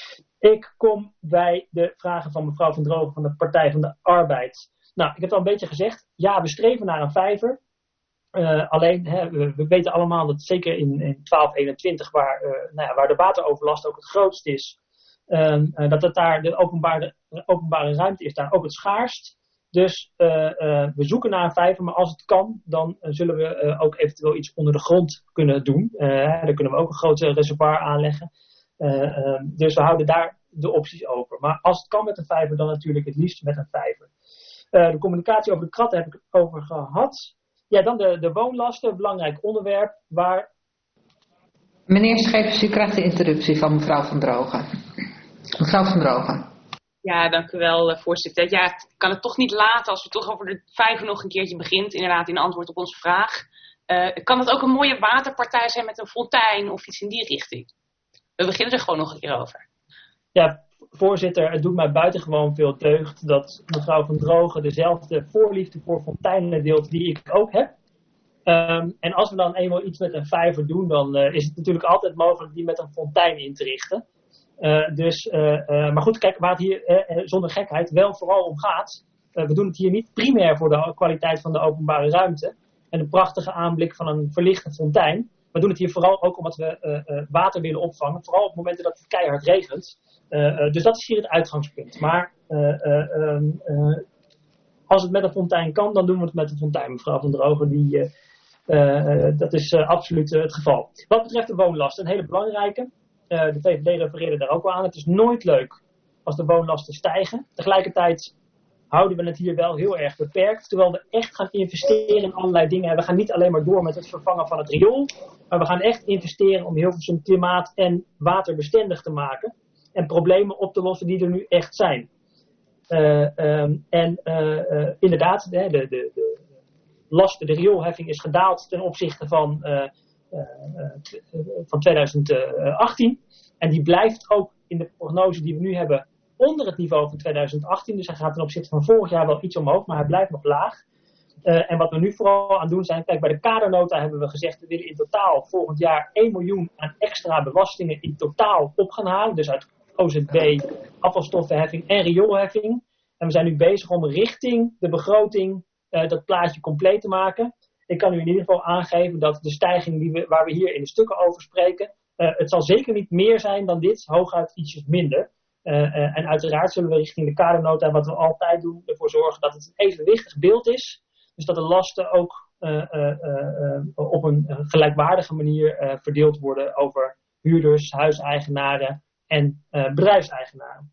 Ik kom bij de vragen van mevrouw Van Drogen van de Partij van de Arbeid. Nou, ik heb het al een beetje gezegd. Ja, we streven naar een vijver. Uh, alleen, hè, we, we weten allemaal dat zeker in, in twaalf eenentwintig waar, uh, nou ja, waar de wateroverlast ook het grootst is, uh, uh, dat het daar de openbare, de openbare ruimte is daar ook het schaarst. Dus uh, uh, we zoeken naar een vijver, maar als het kan, dan uh, zullen we uh, ook eventueel iets onder de grond kunnen doen. Uh, dan kunnen we ook een grote reservoir aanleggen. Uh, uh, dus we houden daar de opties over. Maar als het kan met een vijver, dan natuurlijk het liefst met een vijver. Uh, de communicatie over de kratten heb ik het over gehad. Ja, dan de, de woonlasten, belangrijk onderwerp. Waar... Meneer Schepers, u krijgt de interruptie van mevrouw Van Drogen. Mevrouw Van Drogen. Ja, dank u wel, voorzitter. Ja, ik kan het toch niet laten als we toch over de vijver nog een keertje begint, inderdaad in antwoord op onze vraag. Uh, kan het ook een mooie waterpartij zijn met een fontein of iets in die richting? We beginnen er gewoon nog een keer over. Ja, voorzitter, het doet mij buitengewoon veel deugd dat mevrouw Van Drogen dezelfde voorliefde voor fonteinen deelt die ik ook heb. Um, en als we dan eenmaal iets met een vijver doen, dan uh, is het natuurlijk altijd mogelijk die met een fontein in te richten. Uh, dus, uh, uh, maar goed, kijk waar het hier uh, zonder gekheid wel vooral om gaat. Uh, we doen het hier niet primair voor de kwaliteit van de openbare ruimte. en een prachtige aanblik van een verlichte fontein. We doen het hier vooral ook omdat we uh, uh, water willen opvangen, vooral op momenten dat het keihard regent. Uh, uh, dus dat is hier het uitgangspunt. Maar uh, uh, um, uh, als het met een fontein kan, dan doen we het met een fontein, mevrouw Van der Ogen. Die, uh, uh, dat is uh, absoluut uh, het geval. Wat betreft de woonlasten, een hele belangrijke. Uh, de V V D refereerde daar ook al aan. Het is nooit leuk als de woonlasten stijgen. Tegelijkertijd houden we het hier wel heel erg beperkt. Terwijl we echt gaan investeren in allerlei dingen. We gaan niet alleen maar door met het vervangen van het riool. Maar we gaan echt investeren om Hilversum klimaat- en waterbestendig te maken. En problemen op te lossen die er nu echt zijn. Uh, um, en uh, uh, inderdaad, de, de, de, de lasten, de rioolheffing is gedaald ten opzichte van, uh, uh, uh, van twintig achttien. En die blijft ook in de prognose die we nu hebben onder het niveau van twintig achttien. Dus hij gaat ten opzichte van vorig jaar wel iets omhoog, maar hij blijft nog laag. Uh, en wat we nu vooral aan het doen zijn, kijk, bij de kadernota hebben we gezegd, we willen in totaal volgend jaar één miljoen aan extra belastingen in totaal op gaan halen. Dus uit O Z B, afvalstoffenheffing en rioolheffing. En we zijn nu bezig om richting de begroting uh, dat plaatje compleet te maken. Ik kan u in ieder geval aangeven dat de stijging die we, waar we hier in de stukken over spreken, uh, het zal zeker niet meer zijn dan dit, hooguit ietsjes minder. Uh, uh, en uiteraard zullen we richting de kadernota, wat we altijd doen, ervoor zorgen dat het een evenwichtig beeld is. Dus dat de lasten ook uh, uh, uh, uh, op een gelijkwaardige manier uh, verdeeld worden over huurders, huiseigenaren en uh, bedrijfseigenaren.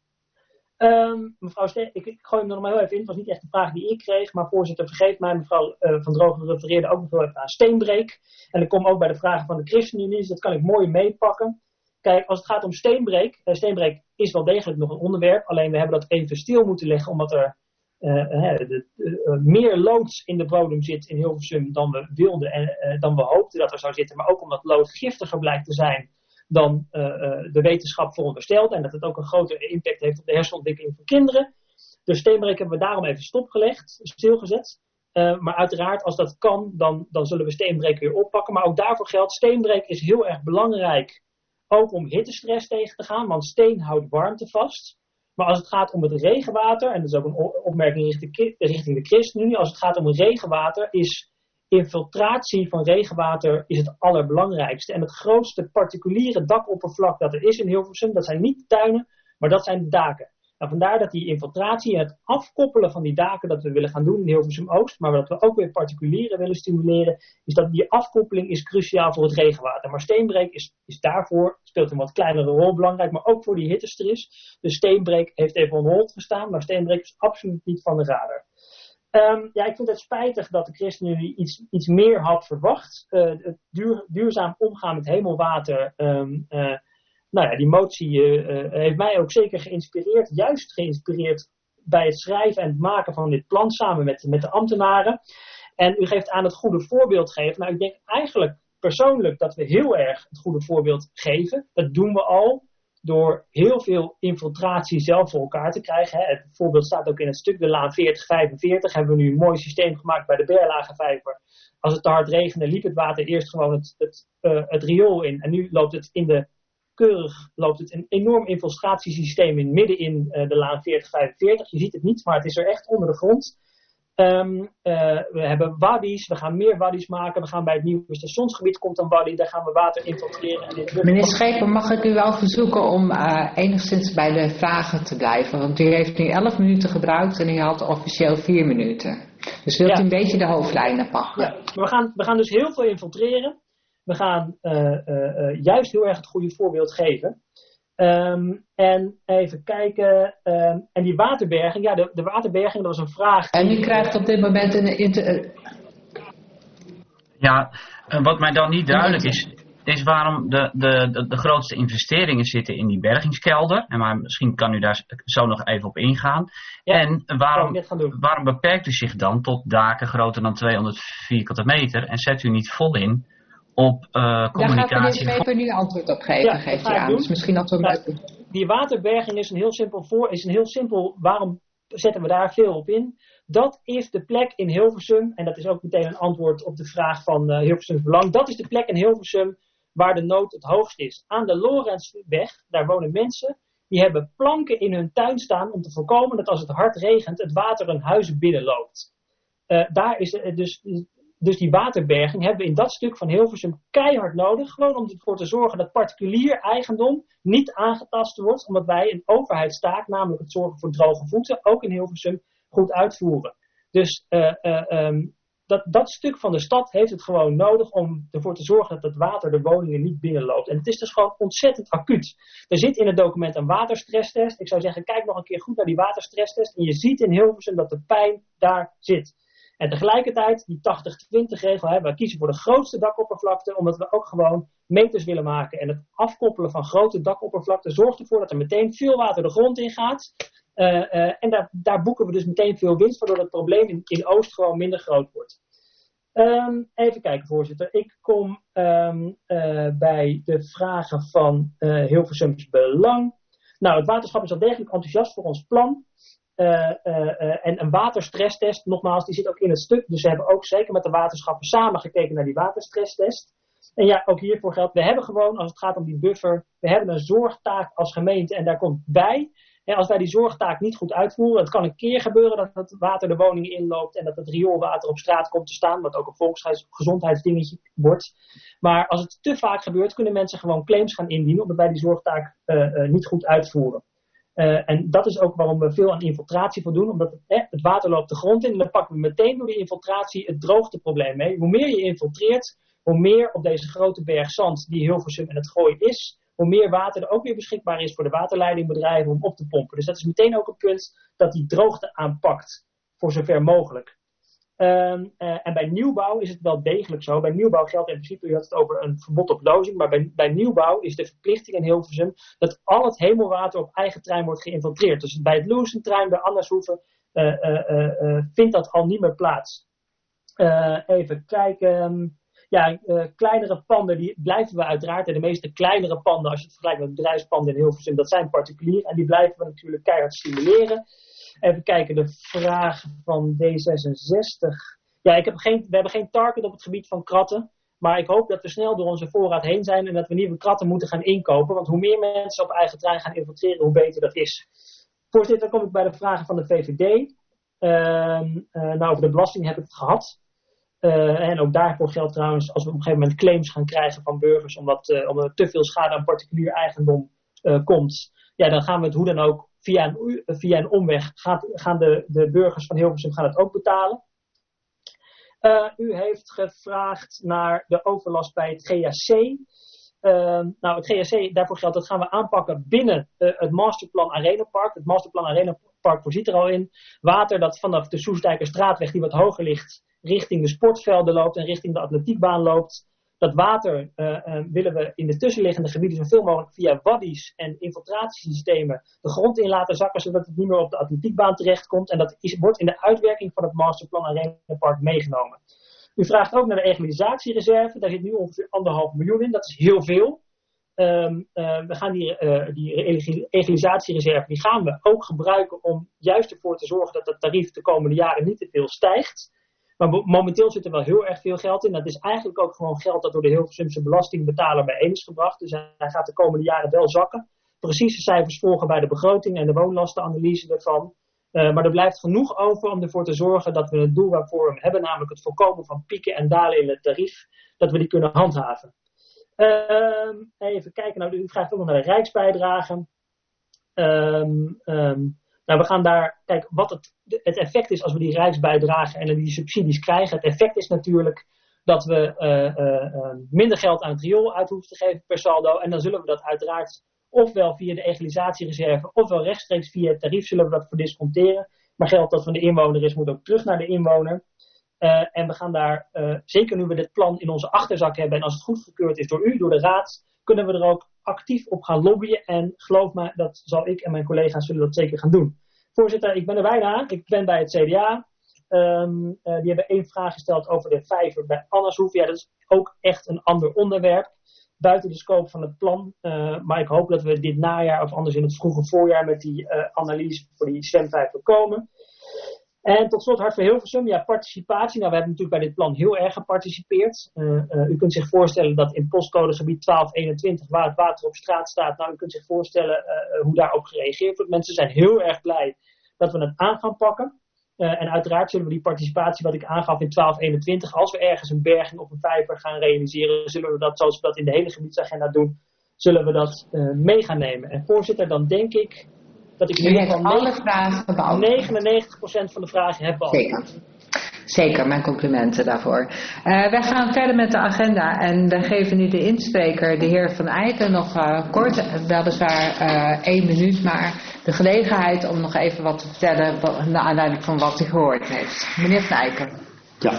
Um, mevrouw Steen, ik, ik gooi hem er nog maar heel even in. Het was niet echt een vraag die ik kreeg, maar voorzitter, vergeet mij. Mevrouw uh, Van Drogen refereerde ook nog heel even aan steenbreek. En ik kom ook bij de vragen van de ChristenUnie, dus dat kan ik mooi meepakken. Kijk, als het gaat om steenbreek, uh, steenbreek is wel degelijk nog een onderwerp, alleen we hebben dat even stil moeten leggen, omdat er uh, uh, de, uh, meer loods in de bodem zit in Hilversum dan we wilden en uh, dan we hoopten dat er zou zitten, maar ook omdat lood giftiger blijkt te zijn dan uh, uh, de wetenschap veronderstelt en dat het ook een grotere impact heeft op de hersenontwikkeling van kinderen. Dus steenbreek hebben we daarom even stopgelegd, stilgezet. Uh, maar uiteraard, als dat kan, dan, dan zullen we steenbreek weer oppakken. Maar ook daarvoor geldt, steenbreek is heel erg belangrijk, ook om hittestress tegen te gaan, want steen houdt warmte vast. Maar als het gaat om het regenwater, en dat is ook een opmerking richting, richting de ChristenUnie, als het gaat om regenwater, is infiltratie van regenwater is het allerbelangrijkste. En het grootste particuliere dakoppervlak dat er is in Hilversum, dat zijn niet de tuinen, maar dat zijn de daken. Nou, vandaar dat die infiltratie en het afkoppelen van die daken dat we willen gaan doen in Hilversum Oost, maar dat we ook weer particulieren willen stimuleren, is dat die afkoppeling is cruciaal voor het regenwater. Maar steenbreek is, is daarvoor, speelt een wat kleinere rol belangrijk, maar ook voor die hittestress. Dus steenbreek heeft even on hold gestaan, maar steenbreek is absoluut niet van de radar. Um, ja, ik vind het spijtig dat de ChristenUnie iets, iets meer had verwacht. Uh, het duur, duurzaam omgaan met hemelwater. Um, uh, nou ja, die motie uh, uh, heeft mij ook zeker geïnspireerd. Juist geïnspireerd bij het schrijven en het maken van dit plan samen met, met de ambtenaren. En u geeft aan het goede voorbeeld geven. Nou, ik denk eigenlijk persoonlijk dat we heel erg het goede voorbeeld geven. Dat doen we al. Door heel veel infiltratie zelf voor elkaar te krijgen. Hè. Het voorbeeld staat ook in het stuk, de laan veertig vijfenveertig. Hebben we nu een mooi systeem gemaakt bij de Berlagenvijver. Als het te hard regende, liep het water eerst gewoon het, het, uh, het riool in. En nu loopt het in de keurig, loopt het een enorm infiltratiesysteem in, midden in uh, de laan veertig vijfenveertig. Je ziet het niet, maar het is er echt onder de grond. Um, uh, we hebben waddies, we gaan meer waddies maken. We gaan bij het nieuwe stationsgebied komt een waddie, daar gaan we water infiltreren. En dit Meneer Scheper, mag ik u wel verzoeken om uh, enigszins bij de vragen te blijven? Want u heeft nu elf minuten gebruikt en u had officieel vier minuten. Dus wilt u ja. een beetje de hoofdlijnen pakken? Ja, we gaan, we gaan dus heel veel infiltreren. We gaan uh, uh, uh, juist heel erg het goede voorbeeld geven. Um, en even kijken. Um, en die waterberging. Ja, de, de waterberging, dat was een vraag. En u krijgt op dit moment een... Inter- ja, wat mij dan niet duidelijk is, is waarom de, de, de, de grootste investeringen zitten in die bergingskelder. En maar misschien kan u daar zo nog even op ingaan. Ja, en waarom, waarom beperkt u zich dan tot daken groter dan tweehonderd vierkante meter en zet u niet vol in op uh, communicatie? Daar gaat meneer Scheper nu antwoord op geven, ja, geeft hij aan. Dus misschien dat we nou, die waterberging is een heel simpel voor, is een heel simpel, waarom zetten we daar veel op in? Dat is de plek in Hilversum, en dat is ook meteen een antwoord op de vraag van uh, Hilversums Belang, dat is de plek in Hilversum waar de nood het hoogst is. Aan de Lorentzweg, daar wonen mensen, die hebben planken in hun tuin staan om te voorkomen dat als het hard regent, het water hun huizen binnenloopt. Uh, daar is uh, dus dus die waterberging hebben we in dat stuk van Hilversum keihard nodig. Gewoon om ervoor te zorgen dat particulier eigendom niet aangetast wordt. Omdat wij een overheidstaak, namelijk het zorgen voor droge voeten, ook in Hilversum goed uitvoeren. Dus uh, uh, um, dat, dat stuk van de stad heeft het gewoon nodig om ervoor te zorgen dat het water de woningen niet binnenloopt. En het is dus gewoon ontzettend acuut. Er zit in het document een waterstresstest. Ik zou zeggen, kijk nog een keer goed naar die waterstresstest. En je ziet in Hilversum dat de pijn daar zit. En tegelijkertijd, die tachtig twintig regel, hè, wij kiezen voor de grootste dakoppervlakte, omdat we ook gewoon meters willen maken. En het afkoppelen van grote dakoppervlakte zorgt ervoor dat er meteen veel water de grond in gaat. Uh, uh, en daar, daar boeken we dus meteen veel winst, waardoor het probleem in, in Oost gewoon minder groot wordt. Um, even kijken, voorzitter. Ik kom um, uh, bij de vragen van uh, Hilversums Belang. Nou, het waterschap is al degelijk enthousiast voor ons plan. Uh, uh, uh, en een waterstresstest, nogmaals, die zit ook in het stuk. Dus we hebben ook zeker met de waterschappen samen gekeken naar die waterstresstest. En ja, ook hiervoor geldt, we hebben gewoon, als het gaat om die buffer, we hebben een zorgtaak als gemeente en daar komt bij. En als wij die zorgtaak niet goed uitvoeren, het kan een keer gebeuren dat het water de woningen inloopt en dat het rioolwater op straat komt te staan, wat ook een volksgezondheidsdingetje wordt. Maar als het te vaak gebeurt, kunnen mensen gewoon claims gaan indienen omdat wij die zorgtaak uh, uh, niet goed uitvoeren. Uh, en dat is ook waarom we veel aan infiltratie voor doen, omdat het, eh, het water loopt de grond in en dan pakken we meteen door die infiltratie het droogteprobleem mee. Hoe meer je infiltreert, hoe meer op deze grote berg zand die Hilversum en het Gooi is, hoe meer water er ook weer beschikbaar is voor de waterleidingbedrijven om op te pompen. Dus dat is meteen ook een punt dat die droogte aanpakt, voor zover mogelijk. Um, uh, en bij nieuwbouw is het wel degelijk zo. Bij nieuwbouw geldt in principe, u had het over een verbod op lozing, maar bij, bij nieuwbouw is de verplichting in Hilversum dat al het hemelwater op eigen terrein wordt geïnfiltreerd. Dus bij het Loesentrein, bij Andershoeven, uh, uh, uh, uh, vindt dat al niet meer plaats. Uh, even kijken. Ja, uh, kleinere panden, die blijven we uiteraard. En de meeste kleinere panden, als je het vergelijkt met bedrijfspanden in Hilversum, dat zijn particulier. En die blijven we natuurlijk keihard stimuleren. Even kijken, de vraag van D zesenzestig. Ja, ik heb geen, we hebben geen target op het gebied van kratten. Maar ik hoop dat we snel door onze voorraad heen zijn en dat we nieuwe kratten moeten gaan inkopen. Want hoe meer mensen op eigen terrein gaan infiltreren, hoe beter dat is. Voorzitter, dan kom ik bij de vragen van de V V D. Uh, uh, nou, over de belasting heb ik het gehad. Uh, en ook daarvoor geldt trouwens, als we op een gegeven moment claims gaan krijgen van burgers, omdat, uh, omdat er te veel schade aan particulier eigendom uh, komt, ja, dan gaan we het hoe dan ook via een, via een omweg, gaat, gaan de, de burgers van Hilversum gaan het ook betalen. Uh, u heeft gevraagd naar de overlast bij het G H C. Uh, nou, het G H C, daarvoor geldt, dat gaan we aanpakken binnen uh, het Masterplan Arenapark. Het Masterplan Arenapark voorziet er al in. Water dat vanaf de Soestdijkerstraatweg, die wat hoger ligt, richting de sportvelden loopt en richting de atletiekbaan loopt. Dat water uh, uh, willen we in de tussenliggende gebieden zoveel mogelijk via waddies en infiltratiesystemen de grond in laten zakken, zodat het niet meer op de atletiekbaan terechtkomt. En dat is, wordt in de uitwerking van het Masterplan Arenapark meegenomen. U vraagt ook naar de egalisatiereserve. Daar zit nu ongeveer anderhalf miljoen in. Dat is heel veel. Um, uh, we gaan die, uh, die egalisatiereserve die gaan we ook gebruiken om juist ervoor te zorgen dat het tarief de komende jaren niet te veel stijgt. Maar momenteel zit er wel heel erg veel geld in. Dat is eigenlijk ook gewoon geld dat door de Hilversumse belastingbetaler bijeen is gebracht. Dus hij gaat de komende jaren wel zakken. Precieze cijfers volgen bij de begroting en de woonlastenanalyse daarvan. Uh, maar er blijft genoeg over om ervoor te zorgen dat we het doel waarvoor we hem hebben, namelijk het voorkomen van pieken en dalen in het tarief, dat we die kunnen handhaven. Uh, even kijken, nou, u vraagt ook nog naar de rijksbijdrage. Um, um, nou, we gaan daar, kijk, wat het, het effect is als we die rijksbijdrage en die subsidies krijgen. Het effect is natuurlijk dat we uh, uh, uh, minder geld aan het riool uit hoeven te geven per saldo. En dan zullen we dat uiteraard ofwel via de egalisatiereserve, ofwel rechtstreeks via het tarief zullen we dat verdisconteren. Maar geld dat van de inwoner is, moet ook terug naar de inwoner. Uh, en we gaan daar, uh, zeker nu we dit plan in onze achterzak hebben en als het goedgekeurd is door u, door de raad, kunnen we er ook actief op gaan lobbyen. En geloof me, dat zal ik en mijn collega's zullen dat zeker gaan doen. Voorzitter, ik ben er bijna. Ik ben bij het C D A. Um, uh, die hebben één vraag gesteld over de vijver bij Andershoeven. Ja, dat is ook echt een ander onderwerp. Buiten de scope van het plan. Uh, maar ik hoop dat we dit najaar of anders in het vroege voorjaar met die uh, analyse voor die zwemvijver komen. En tot slot Hart voor Hilversum. Ja, participatie. Nou, we hebben natuurlijk bij dit plan heel erg geparticipeerd. Uh, uh, u kunt zich voorstellen dat in postcodegebied twaalf eenentwintig, waar het water op straat staat, nou, u kunt zich voorstellen uh, hoe daarop gereageerd wordt. Mensen zijn heel erg blij dat we het aan gaan pakken. Uh, en uiteraard zullen we die participatie, wat ik aangaf in twaalf eenentwintig, als we ergens een berging of een vijver gaan realiseren, zullen we dat, zoals we dat in de hele gebiedsagenda doen, zullen we dat uh, mee gaan nemen. En voorzitter, dan denk ik dat ik in ieder geval negenennegentig procent van de vragen heb beantwoord. Zeker. Zeker, mijn complimenten daarvoor. Uh, wij gaan verder met de agenda en we geven nu de inspreker, de heer Van Eiken, nog uh, kort, weliswaar uh, één minuut, maar de gelegenheid om nog even wat te vertellen naar aanleiding van wat hij gehoord heeft. Meneer Van Eiken. Ja,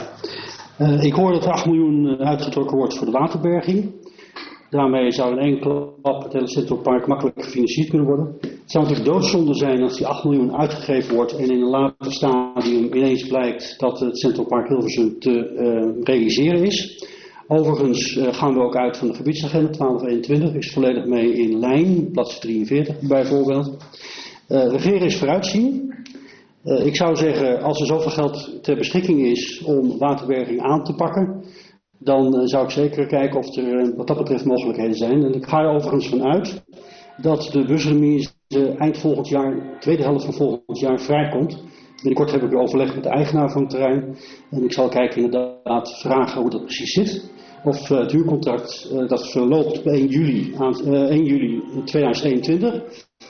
uh, ik hoor dat er acht miljoen uitgetrokken wordt voor de waterberging. Daarmee zou in één klap het hele Central Park makkelijk gefinancierd kunnen worden. Het zou natuurlijk doodzonde zijn als die acht miljoen uitgegeven wordt en in een later stadium ineens blijkt dat het Central Park Hilversum te uh, realiseren is. Overigens uh, gaan we ook uit van de gebiedsagenda twaalf eenentwintig, is volledig mee in lijn, bladzijde drieënveertig bijvoorbeeld. Uh, regeren is vooruitzien. Uh, ik zou zeggen, als er zoveel geld ter beschikking is om waterberging aan te pakken, dan uh, zou ik zeker kijken of er uh, wat dat betreft mogelijkheden zijn. En ik ga er overigens van uit dat de busremise eind volgend jaar, tweede helft van volgend jaar, vrijkomt. Binnenkort heb ik weer overleg met de eigenaar van het terrein. En ik zal kijken inderdaad vragen hoe dat precies zit. Of uh, het huurcontract uh, dat verloopt op één juli, aan, uh, één juli tweeduizend eenentwintig.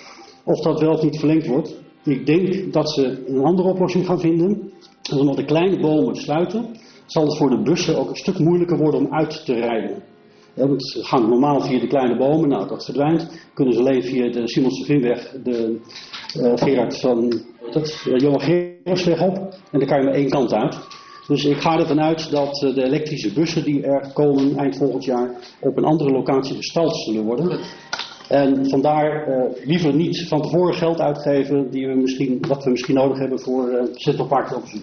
Of dat wel of niet verlengd wordt. Ik denk dat ze een andere oplossing gaan vinden. En omdat de kleine bomen sluiten, zal het voor de bussen ook een stuk moeilijker worden om uit te rijden. Ja, want ze gaan normaal via de kleine bomen, nou dat verdwijnt. Kunnen ze alleen via de Simons de Vinweg, de uh, Gerard van dat, uh, Johan Gerardsweg op. En dan kan je maar één kant uit. Dus ik ga ervan uit dat uh, de elektrische bussen die er komen eind volgend jaar op een andere locatie gestald zullen worden. En vandaar uh, liever niet van tevoren geld uitgeven die we misschien, wat we misschien nodig hebben voor uh, Central Park Hilversum.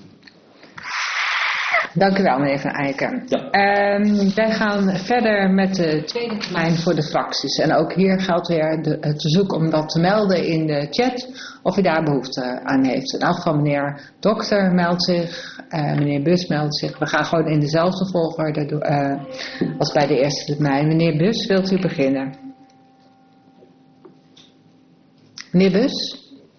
Dank u wel, meneer Van Eiken. Ja. Um, wij gaan verder met de tweede termijn voor de fracties. En ook hier geldt weer de, het verzoek om dat te melden in de chat of u daar behoefte aan heeft. In elk geval meneer Dokter meldt zich, uh, meneer Bus meldt zich. We gaan gewoon in dezelfde volgorde uh, als bij de eerste termijn. Meneer Bus, wilt u beginnen? Meneer Bus?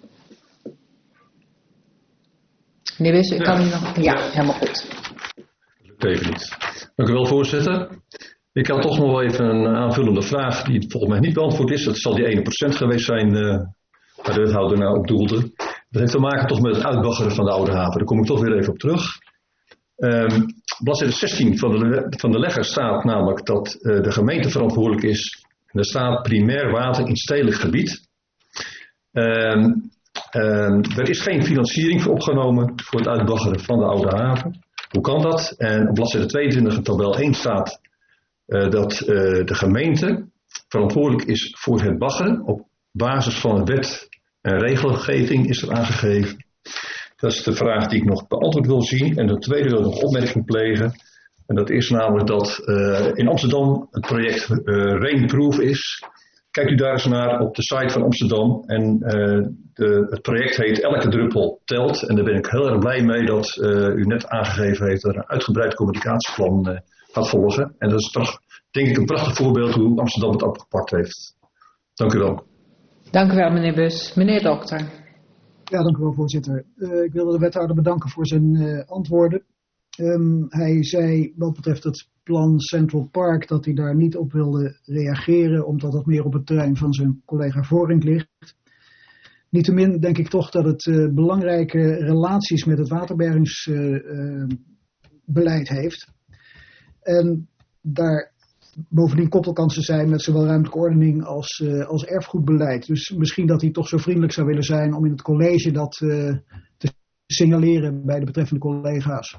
Meneer Bus, u kan u nog... Ja, helemaal goed. Even niet. Dank u wel, voorzitter. Ik had toch nog wel even een aanvullende vraag die volgens mij niet beantwoord is. Dat zal die ene procent geweest zijn uh, waar de wethouder nou op doelde. Dat heeft te maken toch met het uitbaggeren van de Oude Haven. Daar kom ik toch weer even op terug. Um, bladzijde zestien van de, van de legger staat namelijk dat uh, de gemeente verantwoordelijk is. En er staat primair water in stedelijk gebied. Um, um, er is geen financiering voor opgenomen voor het uitbaggeren van de Oude Haven. Hoe kan dat? En op bladzijde tweeëntwintig in tabel één staat uh, dat uh, de gemeente verantwoordelijk is voor het baggeren. Op basis van wet en regelgeving is er aangegeven. Dat is de vraag die ik nog beantwoord wil zien. En de tweede wil ik nog opmerking plegen. En dat is namelijk dat uh, in Amsterdam het project uh, Rainproof is. Kijkt u daar eens naar op de site van Amsterdam. En uh, de, het project heet Elke Druppel Telt. En daar ben ik heel erg blij mee dat uh, u net aangegeven heeft dat er een uitgebreid communicatieplan uh, gaat volgen. En dat is toch, denk ik, een prachtig voorbeeld hoe Amsterdam het opgepakt heeft. Dank u wel. Dank u wel, meneer Bus. Meneer Dokter. Ja, dank u wel, voorzitter. Uh, ik wilde de wethouder bedanken voor zijn uh, antwoorden. Um, hij zei wat betreft het plan Central Park dat hij daar niet op wilde reageren, omdat dat meer op het terrein van zijn collega Voorink ligt. Niettemin denk ik toch dat het uh, belangrijke relaties met het waterbergingsbeleid uh, uh, heeft. En daar bovendien koppelkansen zijn met zowel ruimtelijke ordening als, uh, als erfgoedbeleid. Dus misschien dat hij toch zo vriendelijk zou willen zijn om in het college dat uh, te signaleren bij de betreffende collega's.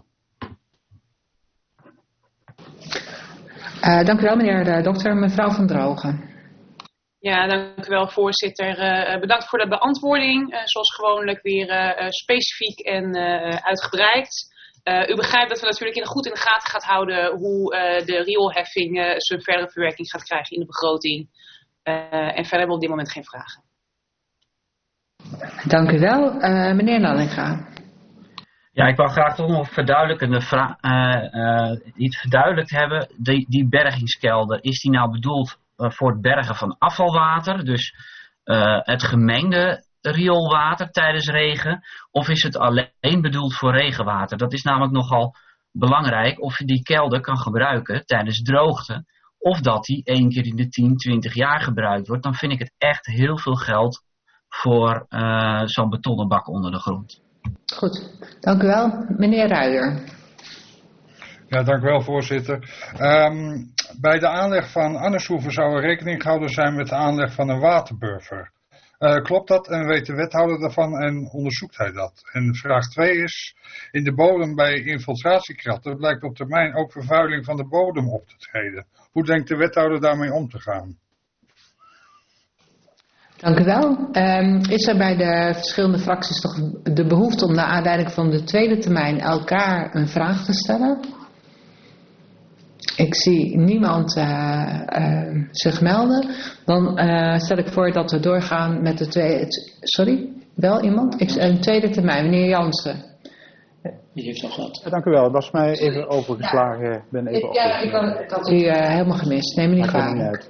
Uh, dank u wel, meneer de dokter. Mevrouw Van Drogen. Ja, dank u wel, voorzitter. Uh, bedankt voor de beantwoording. Uh, zoals gewoonlijk weer uh, specifiek en uh, uitgebreid. Uh, u begrijpt dat we natuurlijk in, goed in de gaten gaan houden hoe uh, de rioolheffing uh, zijn verdere verwerking gaat krijgen in de begroting. Uh, en verder hebben we op dit moment geen vragen. Dank u wel. Uh, meneer Nanninga. Ja, ik wou graag toch nog verduidelijkende vraag, uh, uh, iets verduidelijkt hebben. Die, die bergingskelder, is die nou bedoeld uh, voor het bergen van afvalwater? Dus uh, het gemengde rioolwater tijdens regen? Of is het alleen bedoeld voor regenwater? Dat is namelijk nogal belangrijk of je die kelder kan gebruiken tijdens droogte. Of dat die één keer in de tien, twintig jaar gebruikt wordt. Dan vind ik het echt heel veel geld voor uh, zo'n betonnen bak onder de grond. Goed, dank u wel. Meneer Ruijer. Ja, dank u wel, voorzitter. Um, bij de aanleg van Annershoeven zou er rekening gehouden zijn met de aanleg van een waterbuffer. Uh, klopt dat en weet de wethouder daarvan en onderzoekt hij dat? En vraag twee is, in de bodem bij infiltratiekratten blijkt op termijn ook vervuiling van de bodem op te treden. Hoe denkt de wethouder daarmee om te gaan? Dank u wel. Um, is er bij de verschillende fracties toch de behoefte om naar aanleiding van de tweede termijn elkaar een vraag te stellen? Ik zie niemand uh, uh, zich melden. Dan uh, stel ik voor dat we doorgaan met de tweede... Sorry? Wel iemand? Ik, een tweede termijn. Meneer Jansen. Die heeft al gehad. Ja, dank u wel. Het was mij even overgeslagen. Ja. Ben even ik, ja, ik, had, ik had u uh, helemaal gemist. Neem me niet kwalijk.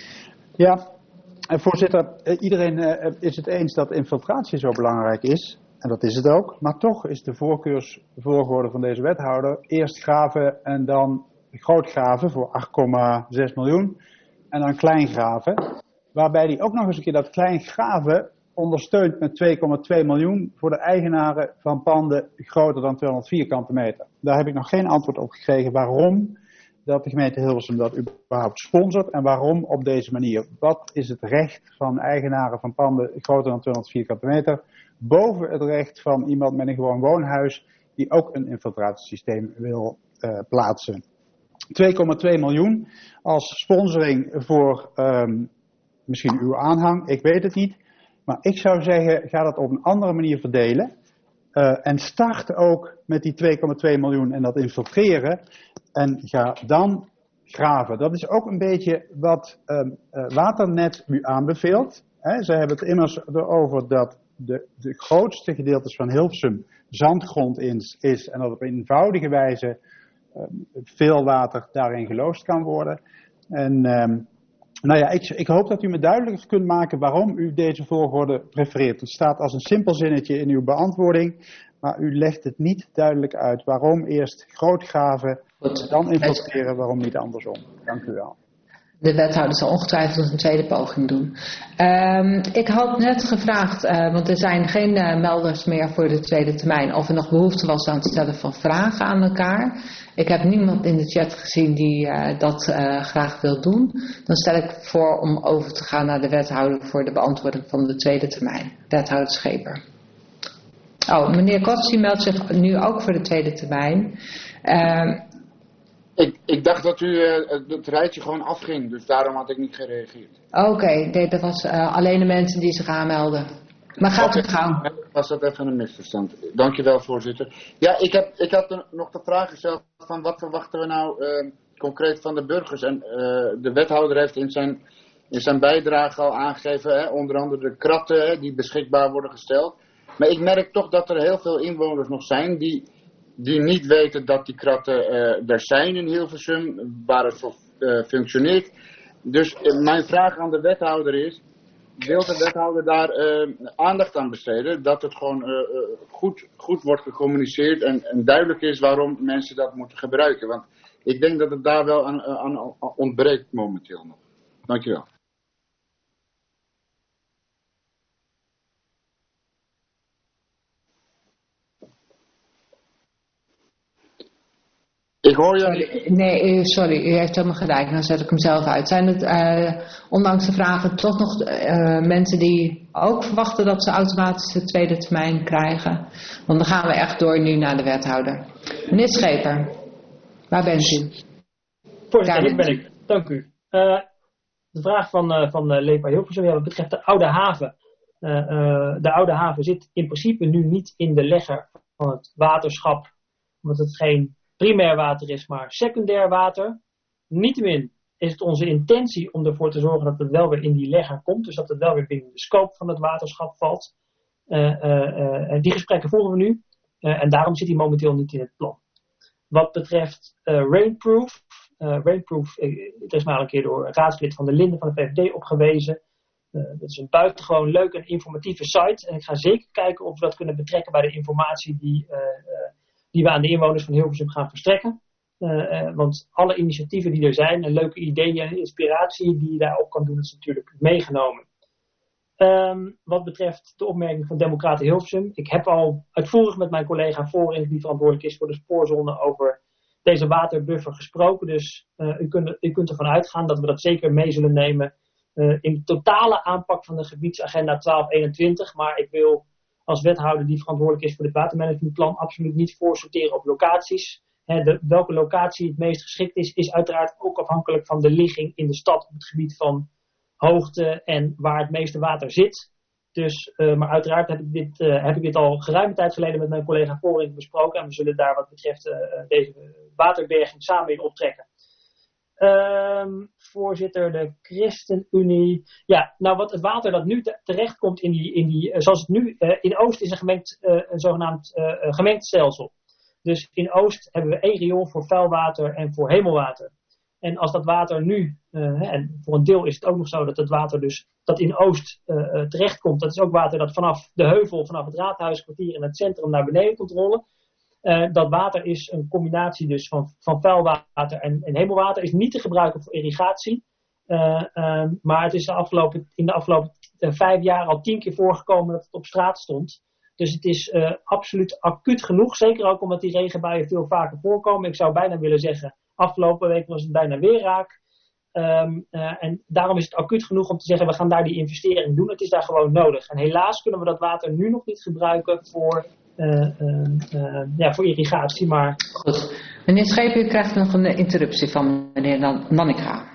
Ja, en voorzitter, iedereen uh, is het eens dat infiltratie zo belangrijk is. En dat is het ook. Maar toch is de voorkeursvolgorde van deze wethouder eerst graven en dan groot graven voor acht komma zes miljoen. En dan klein graven. Waarbij hij ook nog eens een keer dat klein graven ondersteunt met twee komma twee miljoen voor de eigenaren van panden groter dan tweehonderd vierkante meter. Daar heb ik nog geen antwoord op gekregen waarom dat de gemeente Hilversum dat überhaupt sponsort en waarom op deze manier. Wat is het recht van eigenaren van panden groter dan tweehonderd vierkante meter boven het recht van iemand met een gewoon woonhuis die ook een infiltratiesysteem wil uh, plaatsen? twee komma twee miljoen als sponsoring voor um, misschien uw aanhang, ik weet het niet. Maar ik zou zeggen, ga dat op een andere manier verdelen. Uh, en start ook met die twee komma twee miljoen en dat infiltreren. En ga dan graven. Dat is ook een beetje wat um, uh, Waternet u aanbeveelt. He, ze hebben het immers erover dat de, de grootste gedeeltes van Hilversum zandgrond is, is. En dat op eenvoudige wijze um, veel water daarin geloosd kan worden. En um, nou ja, ik, ik hoop dat u me duidelijker kunt maken waarom u deze volgorde prefereert. Het staat als een simpel zinnetje in uw beantwoording, maar u legt het niet duidelijk uit. Waarom eerst groot graven, dan infiltreren, waarom niet andersom? Dank u wel. De wethouder zal ongetwijfeld een tweede poging doen. Um, ik had net gevraagd, uh, want er zijn geen uh, melders meer voor de tweede termijn, of er nog behoefte was aan het stellen van vragen aan elkaar. Ik heb niemand in de chat gezien die uh, dat uh, graag wil doen. Dan stel ik voor om over te gaan naar de wethouder voor de beantwoording van de tweede termijn. Wethouder Scheper. Oh, meneer Kotsi meldt zich nu ook voor de tweede termijn. Uh, Ik, ik dacht dat u uh, het rijtje gewoon afging, dus daarom had ik niet gereageerd. Oké, okay, nee, dat was uh, alleen de mensen die zich aanmelden. Maar gaat u gang. Was dat even een misverstand. Dankjewel, voorzitter. Ja, ik, heb, ik had er nog de vraag gesteld van wat verwachten we nou uh, concreet van de burgers. En uh, de wethouder heeft in zijn, in zijn bijdrage al aangegeven, hè, onder andere de kratten hè, die beschikbaar worden gesteld. Maar ik merk toch dat er heel veel inwoners nog zijn die... die niet weten dat die kratten uh, er zijn in Hilversum, waar het voor uh, functioneert. Dus uh, mijn vraag aan de wethouder is, wil de wethouder daar uh, aandacht aan besteden, dat het gewoon uh, uh, goed, goed wordt gecommuniceerd en, en duidelijk is waarom mensen dat moeten gebruiken. Want ik denk dat het daar wel aan, aan, aan ontbreekt momenteel nog. Dankjewel. Ik hoor je. Sorry, nee, sorry, u heeft helemaal gelijk. Dan zet ik hem zelf uit. Zijn het, uh, ondanks de vragen, toch nog uh, mensen die ook verwachten dat ze automatisch de tweede termijn krijgen? Want dan gaan we echt door nu naar de wethouder. Meneer Scheper, waar bent u? Voorzitter, hier ben ik. Dank u. Uh, de vraag van, uh, van uh, Lepa Hilversum, ja, wat betreft de oude haven. Uh, uh, de oude haven zit in principe nu niet in de legger van het waterschap, omdat het geen primair water is, maar secundair water. Niettemin is het onze intentie om ervoor te zorgen dat het wel weer in die legger komt. Dus dat het wel weer binnen de scope van het waterschap valt. Uh, uh, uh, die gesprekken voeren we nu. Uh, en daarom zit die momenteel niet in het plan. Wat betreft uh, Rainproof. Uh, Rainproof, uh, er is maar een keer door een raadslid van de Linden van de P V D op gewezen. uh, dat is een buitengewoon leuke en informatieve site. En ik ga zeker kijken of we dat kunnen betrekken bij de informatie die, uh, uh, die we aan de inwoners van Hilversum gaan verstrekken. Uh, uh, want alle initiatieven die er zijn en leuke ideeën en inspiratie die je daarop kan doen, is natuurlijk meegenomen. Um, wat betreft de opmerking van Democraten Hilversum. Ik heb al uitvoerig met mijn collega voorin die verantwoordelijk is voor de spoorzone over deze waterbuffer gesproken. Dus uh, u, kunt, u kunt ervan uitgaan dat we dat zeker mee zullen nemen uh, in de totale aanpak van de gebiedsagenda twaalf eenentwintig. Maar ik wil als wethouder die verantwoordelijk is voor dit watermanagementplan absoluut niet voorsorteren op locaties. He, de, welke locatie het meest geschikt is, is uiteraard ook afhankelijk van de ligging in de stad op het gebied van hoogte en waar het meeste water zit. Dus, uh, maar uiteraard heb ik, dit, uh, heb ik dit al geruime tijd geleden met mijn collega Voorink besproken. En we zullen daar wat betreft uh, deze waterberging samen in optrekken. Um, voorzitter, de ChristenUnie. Ja, nou wat het water dat nu te, terechtkomt in die, in die uh, zoals het nu uh, in Oost is een, gemengd, uh, een zogenaamd uh, gemengd stelsel. Dus in Oost hebben we één riool voor vuilwater en voor hemelwater. En als dat water nu, uh, en voor een deel is het ook nog zo dat het water dus dat in Oost uh, uh, terechtkomt, dat is ook water dat vanaf de heuvel, vanaf het Raadhuiskwartier in het centrum naar beneden komt rollen. Uh, dat water is een combinatie dus van, van vuilwater en, en hemelwater, is niet te gebruiken voor irrigatie. Uh, uh, maar het is de afgelopen, in de afgelopen uh, vijf jaar al tien keer voorgekomen dat het op straat stond. Dus het is uh, absoluut acuut genoeg, zeker ook omdat die regenbuien veel vaker voorkomen. Ik zou bijna willen zeggen, afgelopen week was het bijna weer raak. Um, uh, en daarom is het acuut genoeg om te zeggen, we gaan daar die investering doen. Het is daar gewoon nodig. En helaas kunnen we dat water nu nog niet gebruiken voor, uh, uh, uh, ja, voor irrigatie. Maar... Goed. Meneer Schepen, u krijgt nog een interruptie van meneer Nanninga.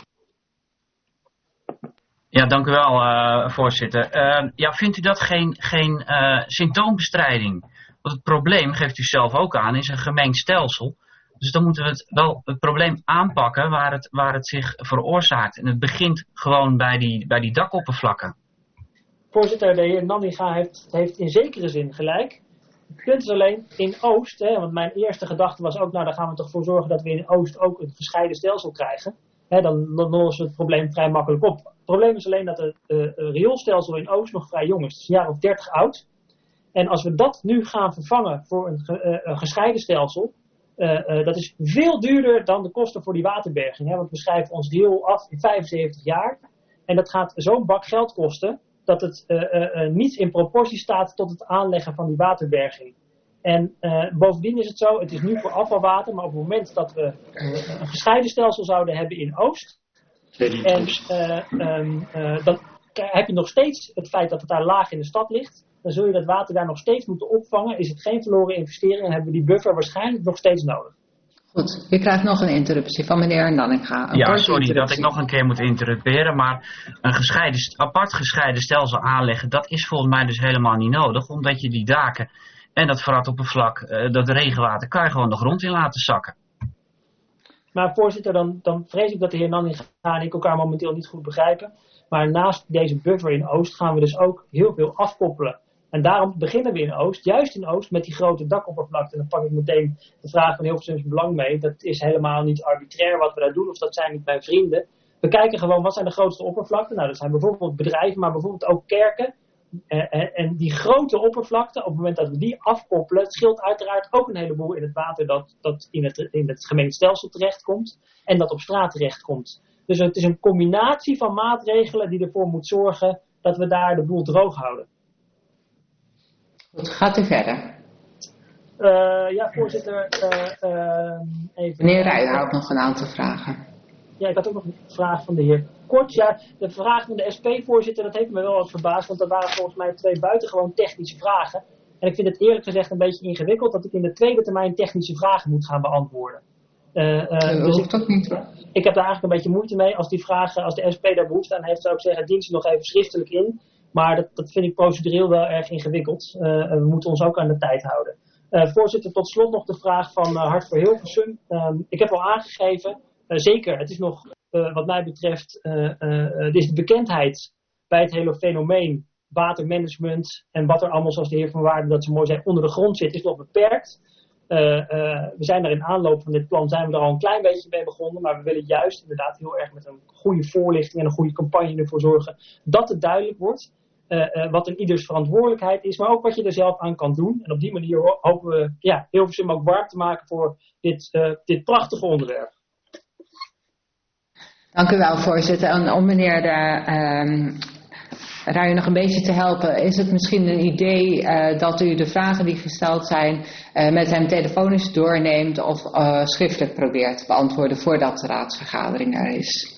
Ja, dank u wel, uh, voorzitter. Uh, ja, vindt u dat geen, geen uh, symptoombestrijding? Want het probleem, geeft u zelf ook aan, is een gemengd stelsel. Dus dan moeten we het wel het probleem aanpakken waar het, waar het zich veroorzaakt. En het begint gewoon bij die, bij die dakoppervlakken. Voorzitter, de heer Nanninga heeft, heeft in zekere zin gelijk. Het punt is alleen in Oost, hè, want mijn eerste gedachte was ook, nou dan gaan we toch voor zorgen dat we in Oost ook een gescheiden stelsel krijgen. Hè, dan, dan lossen we het probleem vrij makkelijk op. Het probleem is alleen dat het uh, rioolstelsel in Oost nog vrij jong is. Het is een jaar of dertig oud. En als we dat nu gaan vervangen voor een, uh, een gescheiden stelsel, Uh, uh, dat is veel duurder dan de kosten voor die waterberging. Hè? Want we schrijven ons riool af in vijfenzeventig jaar. En dat gaat zo'n bak geld kosten dat het uh, uh, uh, niet in proportie staat tot het aanleggen van die waterberging. En uh, bovendien is het zo, het is nu voor afvalwater, maar op het moment dat we uh, een gescheiden stelsel zouden hebben in Oost, en uh, um, uh, dan heb je nog steeds het feit dat het daar laag in de stad ligt. Dan zul je dat water daar nog steeds moeten opvangen. Is het geen verloren investering en hebben we die buffer waarschijnlijk nog steeds nodig. Goed, je krijgt nog een interruptie van meneer Nanninga. Ja, sorry dat ik nog een keer moet interrumperen, maar een gescheiden, apart gescheiden stelsel aanleggen, dat is volgens mij dus helemaal niet nodig, omdat je die daken en dat verratoppervlak, uh, dat regenwater, kan je gewoon de grond in laten zakken. Maar voorzitter, dan, dan vrees ik dat de heer Nanninga en ik elkaar momenteel niet goed begrijpen. Maar naast deze buffer in Oost gaan we dus ook heel veel afkoppelen. En daarom beginnen we in Oost, juist in Oost, met die grote dakoppervlakte. En dan pak ik meteen de vraag van Hilversums Belang mee. Dat is helemaal niet arbitrair wat we daar doen, of dat zijn niet mijn vrienden. We kijken gewoon, wat zijn de grootste oppervlakten? Nou, dat zijn bijvoorbeeld bedrijven, maar bijvoorbeeld ook kerken. En, en, en die grote oppervlakte, op het moment dat we die afkoppelen, het scheelt uiteraard ook een heleboel in het water dat, dat in het, in het gemengd stelsel terechtkomt. En dat op straat terechtkomt. Dus het is een combinatie van maatregelen die ervoor moet zorgen dat we daar de boel droog houden. Goed, gaat u verder. Uh, ja, voorzitter. Uh, uh, even... Meneer Rijden had nog een aantal vragen. Ja, ik had ook nog een vraag van de heer Kort. Ja, de vraag van de S P-voorzitter, dat heeft me wel wat verbaasd, want dat waren volgens mij twee buitengewoon technische vragen. En ik vind het eerlijk gezegd een beetje ingewikkeld dat ik in de tweede termijn technische vragen moet gaan beantwoorden. Uh, uh, dus ik, dat niet. ik heb daar eigenlijk een beetje moeite mee. Als die vragen, als de S P daar behoefte aan heeft, zou ik zeggen, dien ze nog even schriftelijk in. Maar dat, dat vind ik procedureel wel erg ingewikkeld. Uh, we moeten ons ook aan de tijd houden. Uh, voorzitter, tot slot nog de vraag van uh, Hart voor Hilversum. Um, ik heb al aangegeven, uh, zeker, het is nog uh, wat mij betreft, uh, uh, uh, is de bekendheid bij het hele fenomeen watermanagement en wat er allemaal, zoals de heer Van Waarden dat zo mooi zei, onder de grond zit, is nog beperkt. Uh, uh, we zijn er in aanloop van dit plan zijn we er al een klein beetje mee begonnen. Maar we willen juist inderdaad heel erg met een goede voorlichting en een goede campagne ervoor zorgen dat het duidelijk wordt. Uh, uh, wat een ieders verantwoordelijkheid is, maar ook wat je er zelf aan kan doen. En op die manier hopen we ja, Hilversum ook warm te maken voor dit, uh, dit prachtige onderwerp. Dank u wel, voorzitter. En om meneer de, um, Ruijer nog een beetje te helpen, is het misschien een idee uh, dat u de vragen die gesteld zijn uh, met hem telefonisch doorneemt of uh, schriftelijk probeert te beantwoorden voordat de raadsvergadering er is?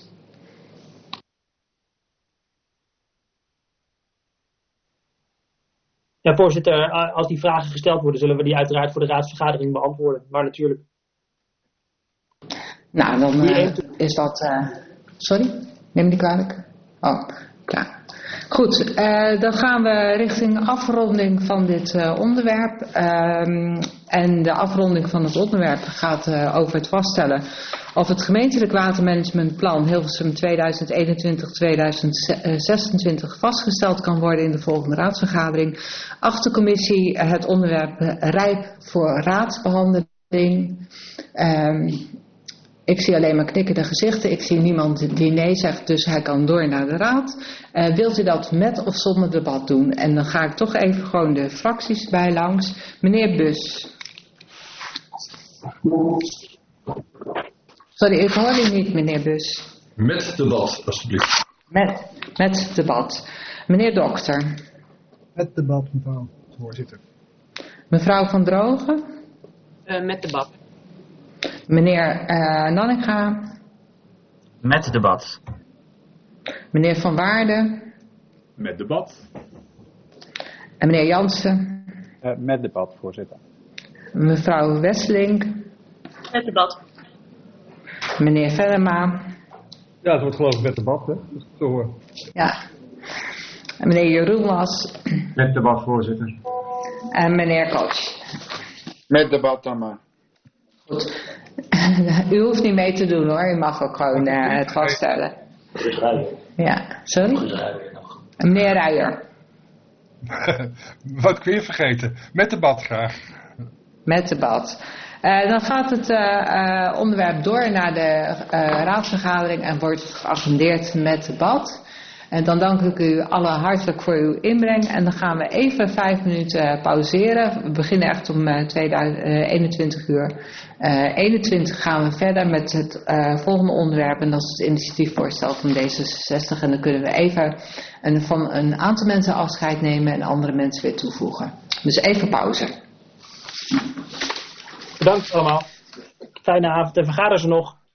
Ja, voorzitter, als die vragen gesteld worden, zullen we die uiteraard voor de raadsvergadering beantwoorden. Maar natuurlijk. Nou, dan uh, is dat... Uh, sorry? Neem die kwalijk? Oh, klaar. Goed, uh, dan gaan we richting afronding van dit uh, onderwerp. Um, en de afronding van het onderwerp gaat uh, over het vaststellen of het gemeentelijk watermanagementplan Hilversum tweeduizend eenentwintig tot tweeduizend zesentwintig vastgesteld kan worden in de volgende raadsvergadering. Acht de commissie het onderwerp rijp voor raadsbehandeling. Um, Ik zie alleen maar knikkende gezichten. Ik zie niemand die nee zegt, dus hij kan door naar de raad. Uh, wilt u dat met of zonder debat doen? En dan ga ik toch even gewoon de fracties bij langs. Meneer Bus. Sorry, ik hoor u niet, meneer Bus. Met debat, alstublieft. Met, met debat. Meneer Dokter. Met debat, mevrouw voorzitter. Mevrouw Van Drogen. Uh, met debat. Meneer uh, Nanninga. Met debat. Meneer Van Waarden. Met debat. En meneer Jansen. Uh, met debat, voorzitter. Mevrouw Wesselink. Met debat. Meneer Venema. Ja, het wordt geloof ik met debat, hè? Dat is te horen. Ja. En meneer Jeroen was. Met debat, voorzitter. En meneer Koch. Met debat dan maar. Goed. U hoeft niet mee te doen hoor, u mag ook gewoon uh, het vaststellen. Ja, sorry? Meneer Ruijer. Wat kun je vergeten? Met debat graag. Met debat. Uh, dan gaat het uh, uh, onderwerp door naar de uh, raadsvergadering en wordt geagendeerd met debat. En dan dank ik u allen hartelijk voor uw inbreng. En dan gaan we even vijf minuten pauzeren. We beginnen echt om uh, tweeduizend eenentwintig uur. Uh, eenentwintig gaan we verder met het uh, volgende onderwerp. En dat is het initiatiefvoorstel van D zesenzestig. En dan kunnen we even een, van een aantal mensen afscheid nemen en andere mensen weer toevoegen. Dus even pauze. Bedankt allemaal. Fijne avond en vergaderen ze nog.